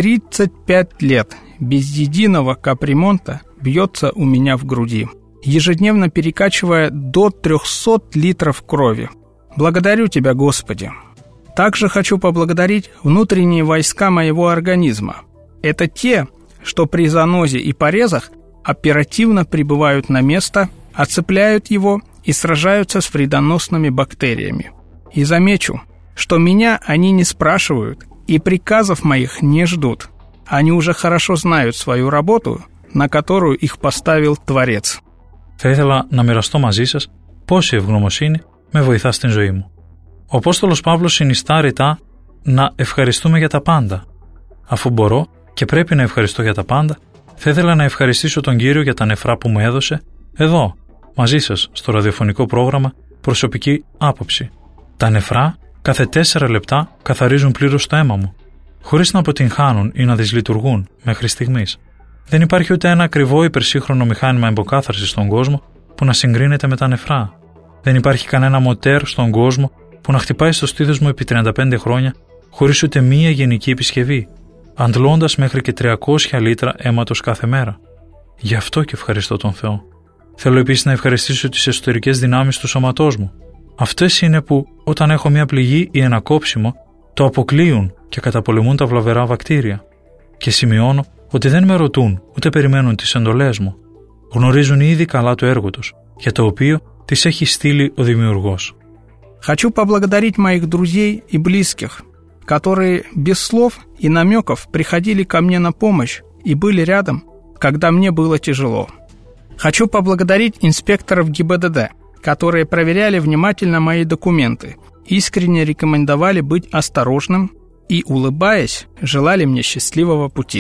35 лет без единого капремонта бьется у меня в груди, ежедневно перекачивая до 300 литров крови. Благодарю Тебя, Господи. Также хочу поблагодарить внутренние войска моего организма. Это те, что при занозе и порезах оперативно прибывают на место, оцепляют его и сражаются с вредоносными бактериями. И замечу, что меня они не спрашивают и приказов моих не ждут. Они уже хорошо знают свою работу, на которую их поставил Творец. Θα ήθελα να μοιραστώ μαζί σας πώς η ευγνωμοσύνη με βοηθά στην ζωή μου. Ο Απόστολος Παύλος συνιστά ρητά να ευχαριστούμε για τα πάντα. Αφού μπορώ και πρέπει να ευχαριστώ για τα πάντα, θα ήθελα να ευχαριστήσω τον Κύριο για τα νεφρά που μου έδωσε εδώ, μαζί σας, στο ραδιοφωνικό πρόγραμμα Προσωπική Άποψη. Τα νεφρά κάθε 4 λεπτά καθαρίζουν πλήρως το αίμα μου, χωρίς να αποτυγχάνουν ή να δυσλειτουργούν μέχρι στιγμής. Δεν υπάρχει ούτε ένα ακριβό υπερσύγχρονο μηχάνημα εμποκάθαρσης στον κόσμο που να συγκρίνεται με τα νεφρά. Δεν υπάρχει κανένα μοτέρ στον κόσμο που να χτυπάει στο στήθος μου επί 35 χρόνια χωρίς ούτε μία γενική επισκευή, αντλώντας μέχρι και 300 λίτρα αίματος κάθε μέρα. Γι' αυτό και ευχαριστώ τον Θεό. Θέλω επίσης να ευχαριστήσω τις εσωτερικές δυνάμεις του σώματός μου. Αυτές είναι που, όταν έχω μία πληγή ή ένα κόψιμο, το αποκλείουν και καταπολεμούν τα βλαβερά βακτήρια. Και σημειώνω ότι δεν με ρωτούν ούτε περιμένουν τις εντολές μου. Γνωρίζουν ήδη καλά το έργο τους, για το οποίο τις έχει στείλει ο Δημιουργός. Хочу поблагодарить моих друзей и близких, которые без слов и намеков приходили ко мне на помощь и были рядом, когда мне было тяжело. Хочу поблагодарить инспекторов ГИБДД, которые проверяли внимательно мои документы, искренне рекомендовали быть осторожным и, улыбаясь, желали мне счастливого пути.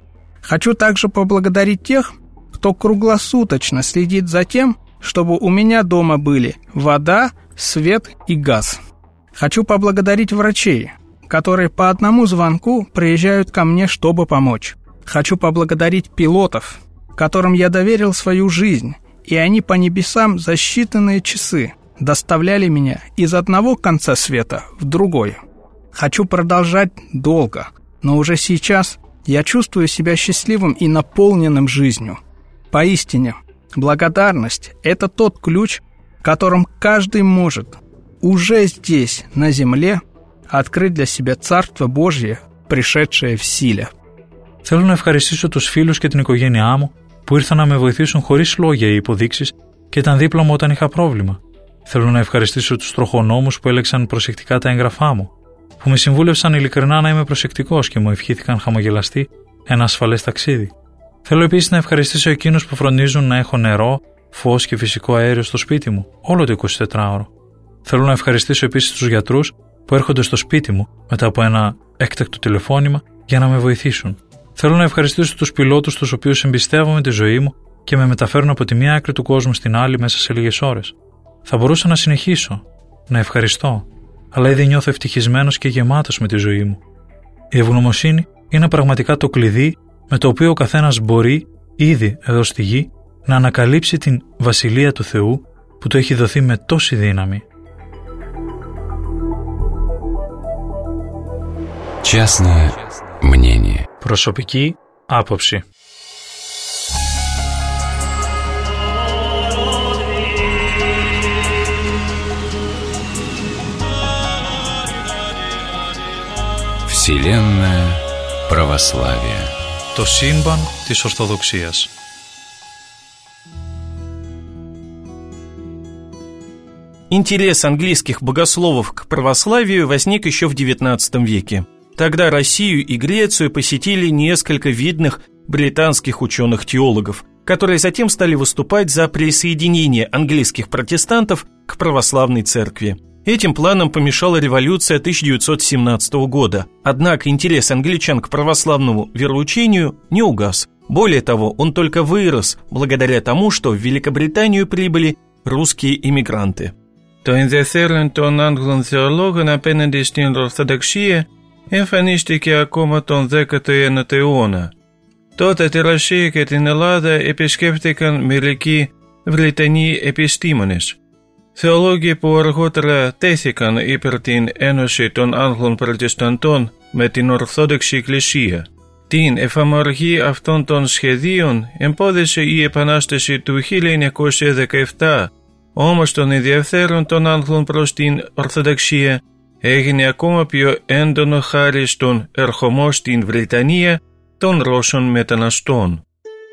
Хочу также поблагодарить тех, кто круглосуточно следит за тем, чтобы у меня дома были вода, свет и газ. Хочу поблагодарить врачей, которые по одному звонку приезжают ко мне, чтобы помочь. Хочу поблагодарить пилотов, которым я доверил свою жизнь, и они по небесам за считанные часы доставляли меня из одного конца света в другой. Хочу продолжать долго, но уже сейчас я чувствую себя счастливым и наполненным жизнью. Поистине, благодарность – это тот ключ, которым каждый может уже здесь, на земле, открыть для себя Царство Божье, пришедшее в силе. Θέλω να ευχαριστήσω τους φίλους και την οικογένειά μου που ήρθαν να με βοηθήσουν χωρίς λόγια ή υποδείξεις και ήταν δίπλα μου όταν είχα πρόβλημα. Θέλω να ευχαριστήσω τους τροχονόμους που έλεξαν προσεκτικά τα έγγραφά μου, που με συμβούλευσαν ειλικρινά να είμαι προσεκτικός και μου ευχήθηκαν χαμογελαστή ένα ασφαλές ταξίδι. Θέλω επίσης να ευχαριστήσω εκείνους που φροντίζουν να έχω νερό, φως και φυσικό αέριο στο σπίτι μου όλο το 24ωρο. Θέλω να ευχαριστήσω επίσης τους γιατρούς που έρχονται στο σπίτι μου μετά από ένα έκτακτο τηλεφώνημα για να με βοηθήσουν. Θέλω να ευχαριστήσω τους πιλότους τους οποίους εμπιστεύομαι τη ζωή μου και με μεταφέρουν από τη μία άκρη του κόσμου στην άλλη μέσα σε λίγες ώρες. Θα μπορούσα να συνεχίσω, να ευχαριστώ, αλλά ήδη νιώθω ευτυχισμένος και γεμάτος με τη ζωή μου. Η ευγνωμοσύνη είναι πραγματικά το κλειδί με το οποίο ο καθένας μπορεί, ήδη εδώ στη γη, να ανακαλύψει την βασιλεία του Θεού που του έχει δοθεί με τόση δύναμη. Частное мнение. Προσωπική άποψη. Вселенная православия. Το σύμπαν της Ορθοδοξίας. Интерес английских богословов к православию возник еще в XIX веке. Тогда Россию и Грецию посетили несколько видных британских ученых-теологов, которые затем стали выступать за присоединение английских протестантов к православной церкви. Этим планам помешала революция 1917 года, однако интерес англичан к православному вероучению не угас. Более того, он только вырос благодаря тому, что в Великобританию прибыли русские иммигранты. Το ενδιαφέρον των Άγγλων θεολόγων απέναντι στην Ορθοδοξία εμφανίστηκε ακόμα τον 19ο αιώνα. Τότε τη Ρωσία και την Ελλάδα επισκέφτηκαν μερικοί Βρετανοί επιστήμονες. Θεολόγοι που αργότερα τέθηκαν υπέρ την ένωση των Άγγλων Προτεσταντών με την Ορθόδοξη Εκκλησία. Την εφαρμογή αυτών των σχεδίων εμπόδισε η Επανάσταση του 1917, όμως τον ενδιαφέρον των Άγγλων προς την Ορθοδοξία έγινε ακόμα πιο έντονο χάρη στον ερχομό στην Βρετανία των Ρώσων μεταναστών.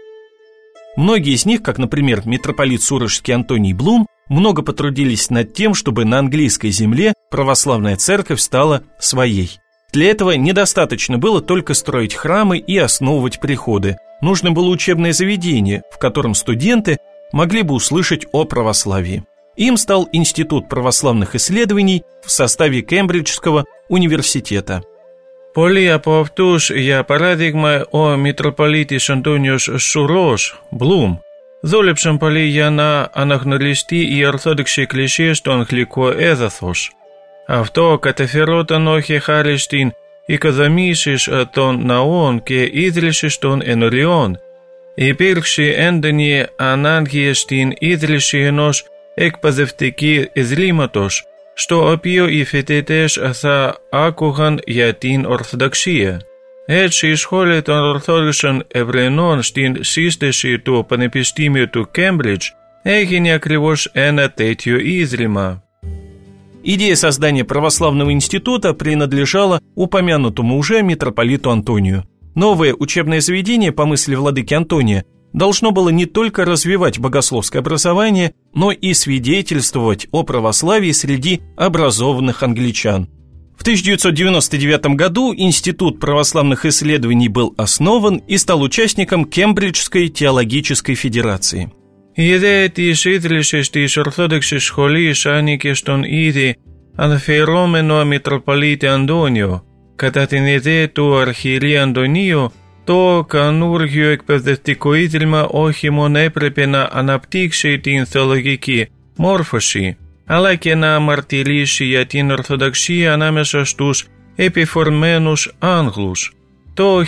Многие из них, как, например, митрополит Сурожский Антоний Блум, много потрудились над тем, чтобы на английской земле православная церковь стала своей. Для этого недостаточно было только строить храмы и основывать приходы. Нужно было учебное заведение, в котором студенты могли бы услышать о православии. Им стал Институт православных исследований в составе Кембриджского университета. Πολλοί από αυτούς, για παράδειγμα ο Μητροπολίτης Αντώνιος Σουρός, Μπλουμ, δούλεψαν πολύ για να αναγνωριστεί η Ορθόδοξη Εκκλησία στο αγγλικό έδαφος. Αυτό καταφερόταν όχι χάρη στην οικοδομήσεις των ναών και ίδρυσης των ενωριών. Υπήρξε έντονη ανάγκη στην ίδρυση ενός εκπαιδευτικού ιδρύματος, στο οποίο οι φοιτητές θα άκουγαν για την Ορθοδοξία. Έτσι, η σχόλη των Ορθόδοξων Εβραίων στην σύσταση του Πανεπιστήμιου του Κέμπριτζ έγινε ακριβώς ένα τέτοιο ίδρυμα. Идея создания православного института принадлежала упомянутому уже митрополиту Антонию. Новое учебное заведение, по мысли владыки Антония, должно было не только развивать богословское образование, но и свидетельствовать о православии среди образованных англичан. В 1999 году Институт православных исследований был основан и стал участником Кембриджской теологической федерации. Η ιδέα της ίδρυσης της Ορθόδοξης Σχολής άνοιγε στον ήδη αναφερόμενο Μητροπολίτη Αντώνιο. Κατά την ιδέα του Αρχιερεί Αντωνίου, το καινούργιο εκπαιδευτικό ίδρυμα όχι μόνο έπρεπε να αναπτύξει την θεολογική μόρφωση, αλλά και να μαρτυρήσει για την Ορθοδοξία ανάμεσα στους επιφορμένους Άγγλους. Το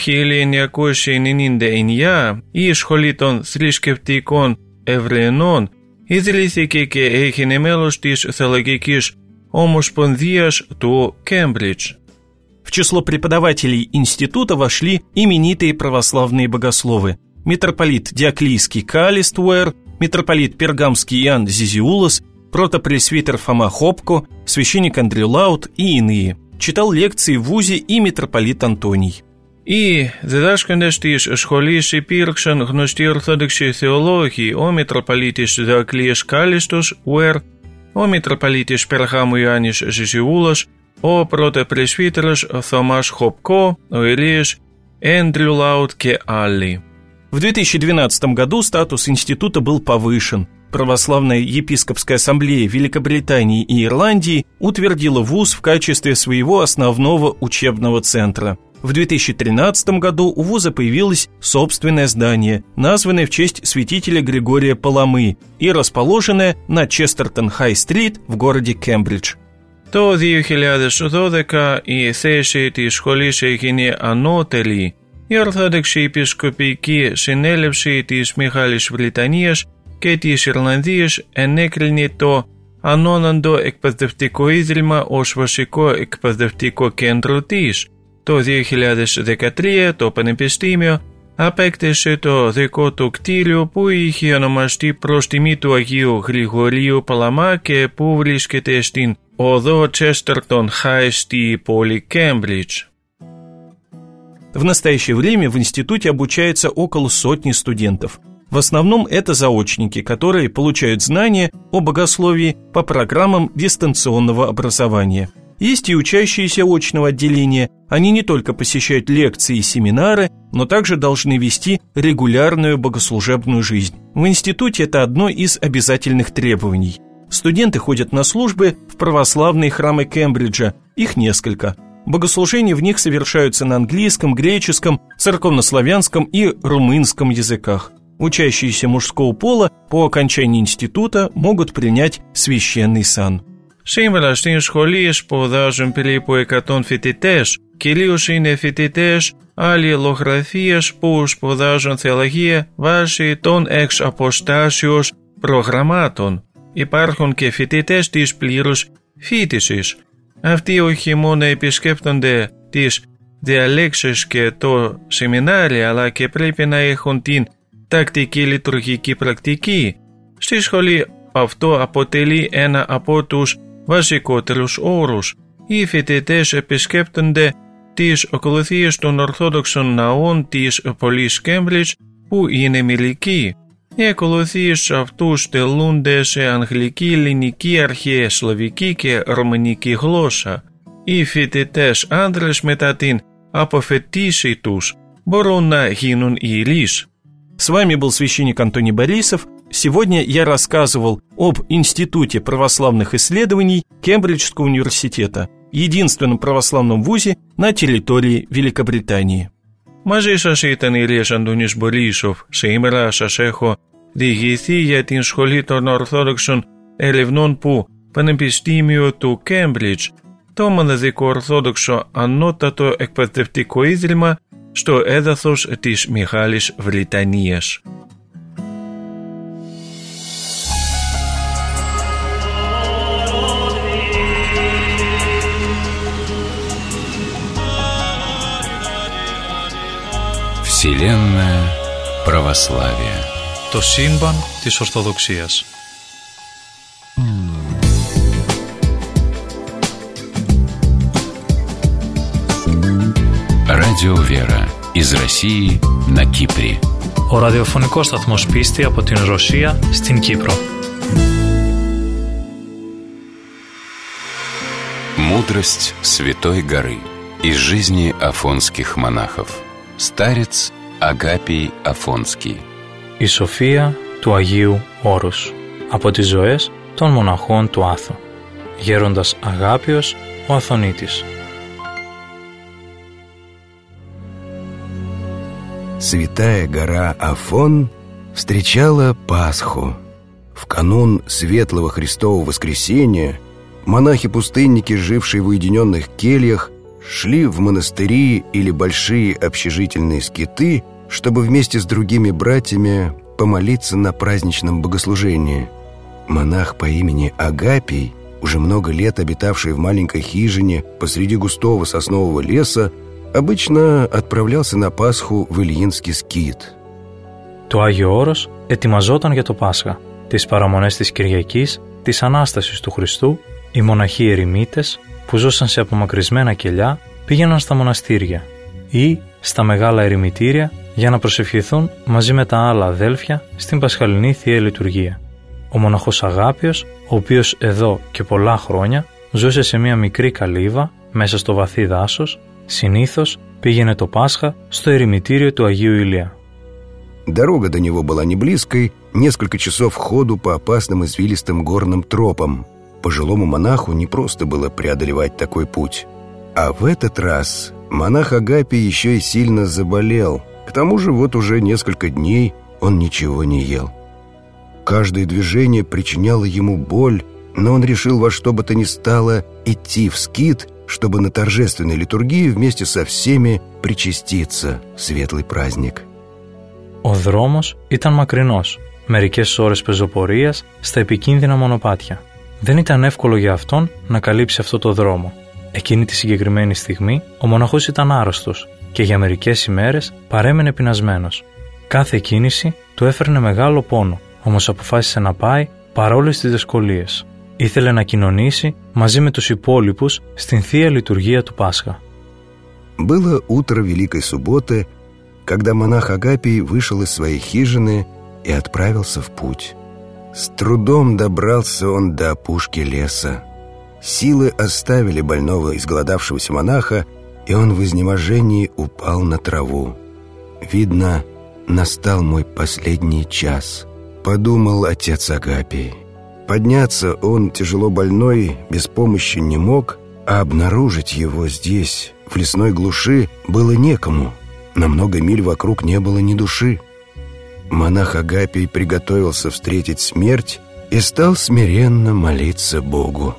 1999 η Σχολή των Θρησκευτικών Εβραίων ιδρύθηκε και έγινε μέλος της Θεολογικής Ομοσπονδίας του Κέμπριτζ. В число преподавателей института вошли именитые православные богословы: митрополит Диоклийский Калистуэр, митрополит Пергамский Иоанн Зизиулос, протопресвитер Фома Хопко, священник Андрей Лаут и иные. Читал лекции в ВУЗе и митрополит Антоний. Οι διδάσκοντες της σχολής υπήρξαν γνωστοί Ορθόδοξοι θεολόγοι, ο Μητροπολίτης Διοκλής Κάλιστος-Ουέρ, ο Μητροπολίτης Περγάμου Ιωάννης Ζιζιούλος, ο πρωτοπρεσβύτερος Θωμάς Χοπκό, ο ιερέας Эндрю Лаут και άλλοι. В 2012 году статус института был повышен. Православная епископская ассамблея Великобритании и Ирландии утвердила ВУЗ в качестве своего основного учебного центра. В 2013 году у ВУЗа появилось собственное здание, названное в честь святителя Григория Паламы и расположенное на Честертон-Хай-стрит в городе Кембридж. Το 2012 η θέση της σχολής έγινε ανώτερη. Η Ορθόδοξη Επισκοπική Συνέλευση της Μεγάλης Βρετανίας και της Ιρλανδίας ενέκρινε το ανώναντο εκπαιδευτικό ίδρυμα ως βασικό εκπαιδευτικό κέντρο της. Το 2013 το Πανεπιστήμιο απέκτησε το δικό του κτίριο που είχε ονομαστεί προς τιμή του Αγίου Γρηγορίου Παλαμά και που βρίσκεται στην οδό Честертон Хай στη πόλη Кембридж. В настоящее время в институте обучается около 100 студентов. В основном это заочники, которые получают знания о богословии по программам дистанционного образования. Есть и учащиеся очного отделения. Они не только посещают лекции и семинары, но также должны вести регулярную богослужебную жизнь. В институте это одно из обязательных требований. Студенты ходят на службы в православные храмы Кембриджа, их несколько. Богослужения в них совершаются на английском, греческом, церковнославянском и румынском языках. Учащиеся мужского пола по окончании института могут принять священный сан. Σήμερα στην σχολή σπουδάζουν περίπου 100 φοιτητές, κυρίως είναι φοιτητές αλληλογραφίας που σπουδάζουν θεολογία βάσει των εξ αποστάσεως προγραμμάτων. Υπάρχουν και φοιτητές της πλήρους φοιτησης. Αυτοί όχι μόνο επισκέπτονται τις διαλέξεις και το σεμινάρι, αλλά και πρέπει να έχουν την τακτική λειτουργική πρακτική. Στη σχολή αυτό αποτελεί ένα από τους βασικότερους όρους. Οι φοιτητές επισκέπτονται τις ακολουθίες των Ορθόδοξων ναών της πόλης Κέμπριτζ που είναι μελική. Οι ακολουθίες αυτούς τελούνται σε αγγλική, ελληνική, αρχαία σλαβική και ρωμανική γλώσσα. Οι φοιτητές άντρες μετά την αποφοιτήση τους μπορούν να γίνουν ιερείς. С вами был священник Антоний Борисов. Сегодня я рассказывал об Институте православных исследований Кембриджского университета, единственном православном вузе на территории Великобритании. Μαζί σας ήταν Ηλίας Αντώνης Μπορίσοφ. Σήμερα σας έχω διηγηθεί για την Σχολή των Ορθόδοξων Ερευνών που Πανεπιστήμιο του Κέμπριτζ, το μοναδικό ορθόδοξο ανώτατο εκπαιδευτικό ίδρυμα στο έδαφος της Μεγάλης Βρυτανίας. Вселенная православия. Το σύμπαν της Ορθοδοξίας. Радио Вера из России на Кипре. Ο ραδιοφωνικός σταθμός Πίστη από την Ρωσία στην Κύπρο. Мудрость Святой горы из жизни афонских монахов. Старец Агапий Афонский. Η σοφία του Αγίου Όρους από τις ζωές των μοναχών του Άθου. Γέροντας Αγάπιος ο Αθωνίτης. Святая гора Афон встречала Пасху. В канун Светлого Христового Воскресения монахи-пустынники, жившие в уединенных кельях, шли в монастыри или большие общежительные скиты, чтобы вместе с другими братьями помолиться на праздничном богослужении. Монах по имени Агапий, уже много лет обитавший в маленькой хижине посреди густого соснового леса, обычно отправлялся на Пасху в Ильинский скит. Το Άγιο Όρος ετοιμαζόταν για το Πάσχα, τις παραμονές της Κυριακής, της Ανάστασης του Χριστού. Οι μοναχοί ερημίτες που ζούσαν σε απομακρυσμένα κελιά πήγαιναν στα μοναστήρια ή στα μεγάλα ερημιτήρια για να προσευχηθούν μαζί με τα άλλα αδέλφια στην Πασχαλινή Θεία Λειτουργία. Ο μοναχός Αγάπιος, ο οποίος εδώ και πολλά χρόνια ζούσε σε μια μικρή καλύβα μέσα στο βαθύ δάσος, συνήθως πήγαινε το Πάσχα στο ερημιτήριο του Αγίου Ηλία. Дорога до него была не близкой, несколько часов ходу по опасным извилистым горным тропам. Пожилому монаху не просто было преодолевать такой путь. А в этот раз монах Агапий еще и сильно заболел. К тому же вот уже несколько дней он ничего не ел. Каждое движение причиняло ему боль, но он решил во что бы то ни стало идти в скит, чтобы на торжественной литургии вместе со всеми причаститься в светлый праздник. Ο δρόμος ήταν μακρινός, μερικές ώρες πεζοπορίας στα επικίνδυνα μονοπάτια. Δεν ήταν εύκολο για αυτόν να καλύψει αυτό το δρόμο. Εκείνη τη συγκεκριμένη στιγμή ο μοναχός ήταν άρρωστος και για μερικές ημέρες παρέμενε πεινασμένος. Κάθε κίνηση του έφερνε μεγάλο πόνο, όμως αποφάσισε να πάει παρόλες τις δυσκολίες. Ήθελε να κοινωνήσει μαζί με τους υπόλοιπους στην Θεία Λειτουργία του Πάσχα. Было утро Великой Субботы, когда монах Агапий вышел из своей хижины и отправился в путь. С трудом добрался он до опушки леса. Силы оставили больного изголодавшегося монаха, и он в изнеможении упал на траву. «Видно, настал мой последний час», — подумал отец Агапий. Подняться он, тяжело больной, без помощи не мог, а обнаружить его здесь, в лесной глуши, было некому. На много миль вокруг не было ни души. Монах Агапий приготовился встретить смерть и стал смиренно молиться Богу.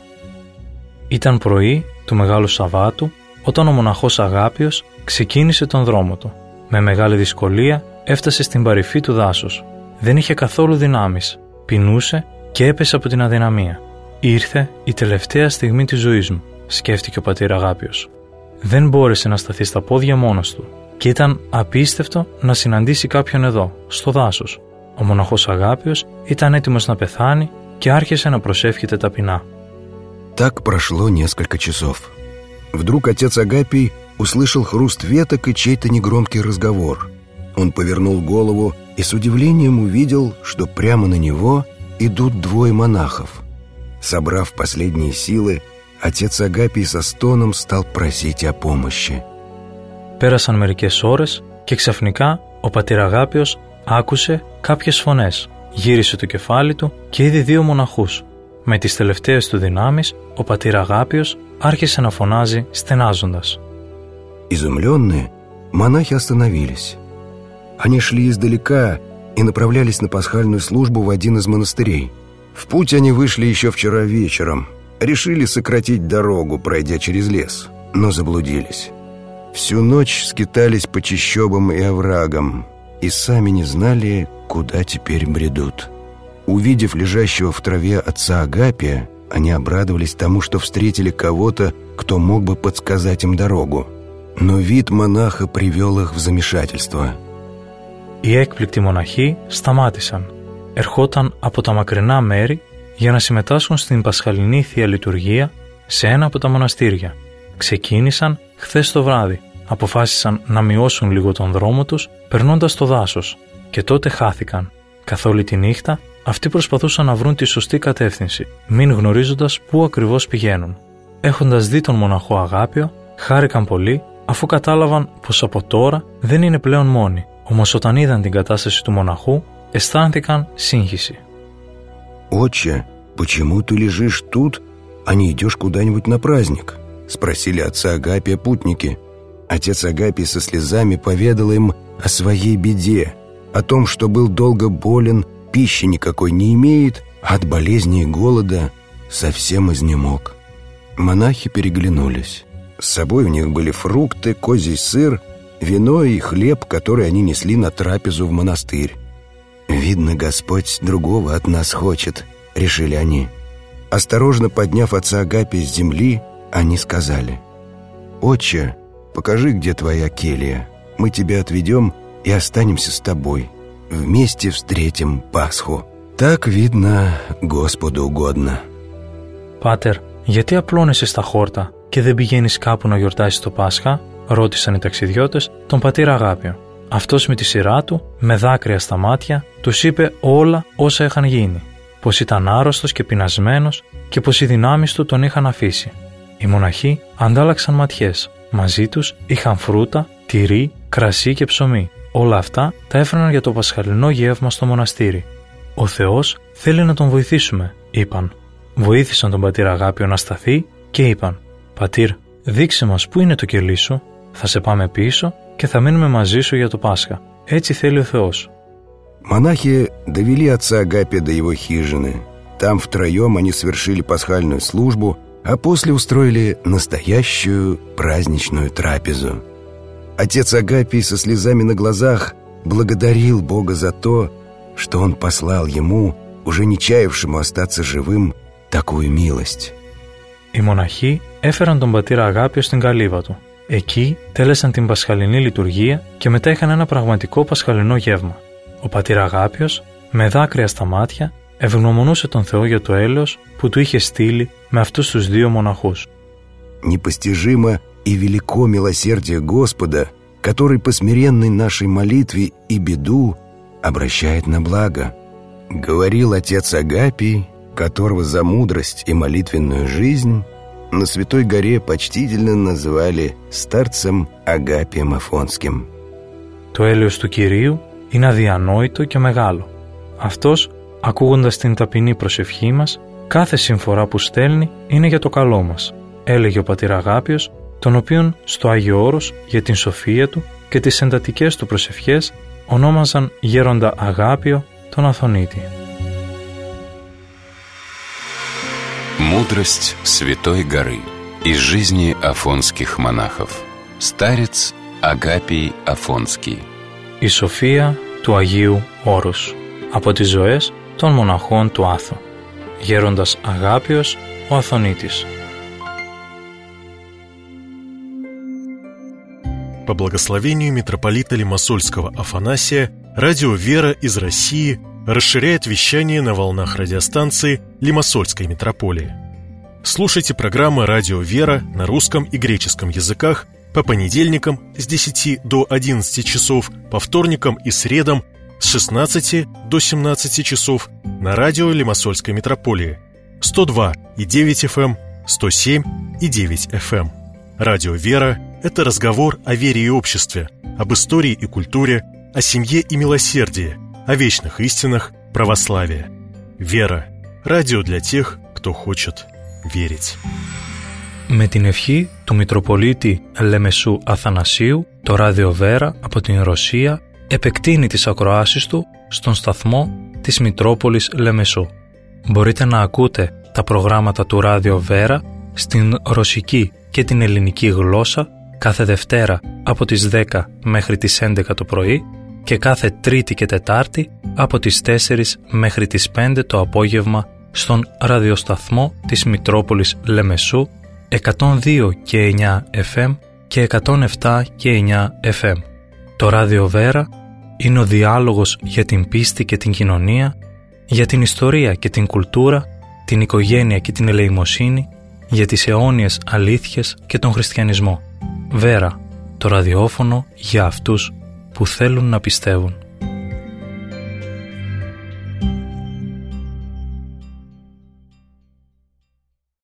Ήταν πρωί του Μεγάλου Σαββάτου όταν ο μοναχός Αγάπιος ξεκίνησε τον δρόμο του. Με μεγάλη δυσκολία έφτασε στην παρυφή του δάσους. Δεν είχε καθόλου δυνάμεις, πεινούσε και έπεσε από την αδυναμία. «Ήρθε η τελευταία στιγμή της ζωής μου», σκέφτηκε ο πατήρ Αγάπιος. Δεν μπόρεσε να σταθεί στα πόδια μόνος του και ήταν απίστευτο να συναντήσει κάποιον εδώ, στο δάσος. Ο μοναχός Αγάπιος ήταν έτοιμος να πεθάνει και άρχισε να προσεύχεται ταπεινά. Так прошло несколько часов. Вдруг отец Агапий услышал хруст веток и чей-то негромкий разговор. Он повернул голову и с удивлением увидел, что прямо на него идут двое монахов. Собрав последние силы, отец Αγάπη со стоном стал просить о помощи. Πέρασαν μερικές ώρες και ξαφνικά ο πατήρ Αγάπιος άκουσε κάποιες φωνές. Γύρισε το κεφάλι του και είδε δύο μοναχούς. Με τις τελευταίες του δυνάμεις, ο πατήρ Αγάπιος άρχισε να φωνάζει στενάζοντας. Изумленные, монахи остановились. Они шли издалека и направлялись на пасхальную службу в один из монастырей. В путь они вышли еще вчера вечером. Решили сократить дорогу, пройдя через лес, но заблудились. Всю ночь скитались по чащобам и оврагам и сами не знали, куда теперь бредут. Увидев лежащего в траве отца Агапия, они обрадовались тому, что встретили кого-то, кто мог бы подсказать им дорогу. Но вид монаха привел их в замешательство. Οι έκπληκτοι μοναχοί σταμάτησαν. Ερχόταν από τα μακρινά μέρη για να συμμετάσχουν στην πασχαλινή Θεία Λειτουργία σε ένα από τα μοναστήρια. Ξεκίνησαν χθες το βράδυ. Αποφάσισαν να μειώσουν λίγο τον δρόμο τους περνώντας το δάσος και τότε χάθηκαν. Καθ' όλη τη νύχτα αυτοί προσπαθούσαν να βρουν τη σωστή κατεύθυνση, μην γνωρίζοντας πού ακριβώς πηγαίνουν. Έχοντας δει τον μοναχό Αγάπιο, χάρηκαν πολύ αφού κατάλαβαν πως από τώρα δεν είναι πλέον μόνοι. Όμως όταν είδαν την κατάσταση του μοναχού, αισθάνθηκαν σύγχυση. «Отче, почему ты лежишь тут, а не идешь куда-нибудь на праздник?» — спросили отца Агапия путники. Отец Агапий со слезами поведал им о своей беде, о том, что был долго болен, пищи никакой не имеет, а от болезни и голода совсем изнемог. Монахи переглянулись. С собой у них были фрукты, козий сыр, вино и хлеб, который они несли на трапезу в монастырь. «Видно, Господь другого от нас хочет», — решили они. Осторожно подняв отца Агапия с земли, они сказали: «Отче, покажи, где твоя келья. Мы тебя отведем и останемся с тобой. Вместе встретим Пасху. Так, видно, Господу угодно». «Πάτερ, γιατί απλώνεσαι στα χόρτα και δεν πηγαίνεις κάπου να γιορτάσεις το Πάσχα?» ρώτησαν οι ταξιδιώτες τον πατήρ Αγάπιο. Αυτός με τη σειρά του, με δάκρυα στα μάτια, τους είπε όλα όσα είχαν γίνει. Πως ήταν άρρωστος και πεινασμένος και πως οι δυνάμεις του τον είχαν αφήσει. Οι μοναχοί αντάλλαξαν ματιές. Μαζί τους είχαν φρούτα, τυρί, κρασί και ψωμί. Όλα αυτά τα έφεραν για το πασχαλινό γεύμα στο μοναστήρι. «Ο Θεός θέλει να τον βοηθήσουμε», είπαν. Βοήθησαν τον πατήρ Αγάπιο να σταθεί και είπαν: «Πατήρ, δείξε μας πού είναι το κελί σου. Θα σε πάμε πίσω και θα μείνουμε μαζί σου για το Πάσχα. Έτσι θέλει ο Θεός». Монахи довели отца Агапия до его хижины. Там втроем они совершили пасхальную службу, а после устроили настоящую праздничную трапезу. Отец Агапий со слезами на глазах благодарил Бога за то, что он послал ему, уже не чаявшему остаться живым, такую милость. Οι μοναχοί έφεραν τον πατήρ Αγάπιο στην καλύβα του. Εκεί τέλεσαν την πασχαλινή λειτουργία και μετά είχαν ένα πραγματικό πασχαλινό γεύμα. Ο πατήρ Αγάπιος, με δάκρυα στα μάτια, ευγνωμονούσε τον Θεό για το έλεος που του είχε στείλει με αυτούς τους δύο μοναχούς. «Непостижимо и велико милосердие Господа, который по смиренной нашей молитве и беду обращает на благо. Говорил отец Агапий, которого за мудрость и молитвенную жизнь на Святой горе почтительно называли старцем Αγάπιем Αφώνским. Το έλεος του Κυρίου είναι αδιανόητο και μεγάλο. Αυτός, ακούγοντας την ταπεινή προσευχή μας, κάθε συμφορά που στέλνει είναι για το καλό μας, έλεγε ο πατήρ Αγάπιος, τον οποίον στο Άγιο Όρος για την σοφία του και τις εντατικές του προσευχές ονόμαζαν γέροντα Αγάπιο τον Αθωνίτη. Мудрость Святой горы из жизни афонских монахов. Старец Агапий Афонский. Η σοφία του Αγίου Όρους από τις ζωές των μοναχών του Άθου. Γέροντας Αγάπιος ο Αθωνίτης. По благословению митрополита Лимассольского Афанасия, радио «Вера» из России расширяет вещание на волнах радиостанции Лимассольской митрополии. Слушайте программы «Радио Вера» на русском и греческом языках по понедельникам с 10 до 11 часов, по вторникам и средам с 16 до 17 часов на радио Лимассольской митрополии 102,9 FM, 107,9 FM. Радио «Вера» — это разговор о вере и обществе, об истории и культуре, о семье и милосердии, о вечных истинах православия. «Вера» — радио для тех, кто хочет верить. Με την ευχή του Μητροπολίτη Λεμεσού Αθανασίου, το ράδιο Βέρα από την Ρωσία επεκτείνει τις ακροάσεις του στον σταθμό της Μητρόπολης Λεμεσού. Μπορείτε να ακούτε τα προγράμματα του ράδιο Βέρα στην ρωσική και την ελληνική γλώσσα κάθε Δευτέρα από τις 10 μέχρι τις 11 το πρωί και κάθε Τρίτη και Τετάρτη από τις 4 μέχρι τις 5 το απόγευμα στον ραδιοσταθμό της Μητρόπολης Λεμεσού 102 και 9 FM και 107 και 9 FM. Το ράδιο Βέρα είναι ο διάλογος για την πίστη και την κοινωνία, για την ιστορία και την κουλτούρα, την οικογένεια και την ελεημοσύνη, για τις αιώνιες αλήθειες και τον χριστιανισμό. Βέρα, το ραδιόφωνο για αυτούς που θέλουν να πιστεύουν.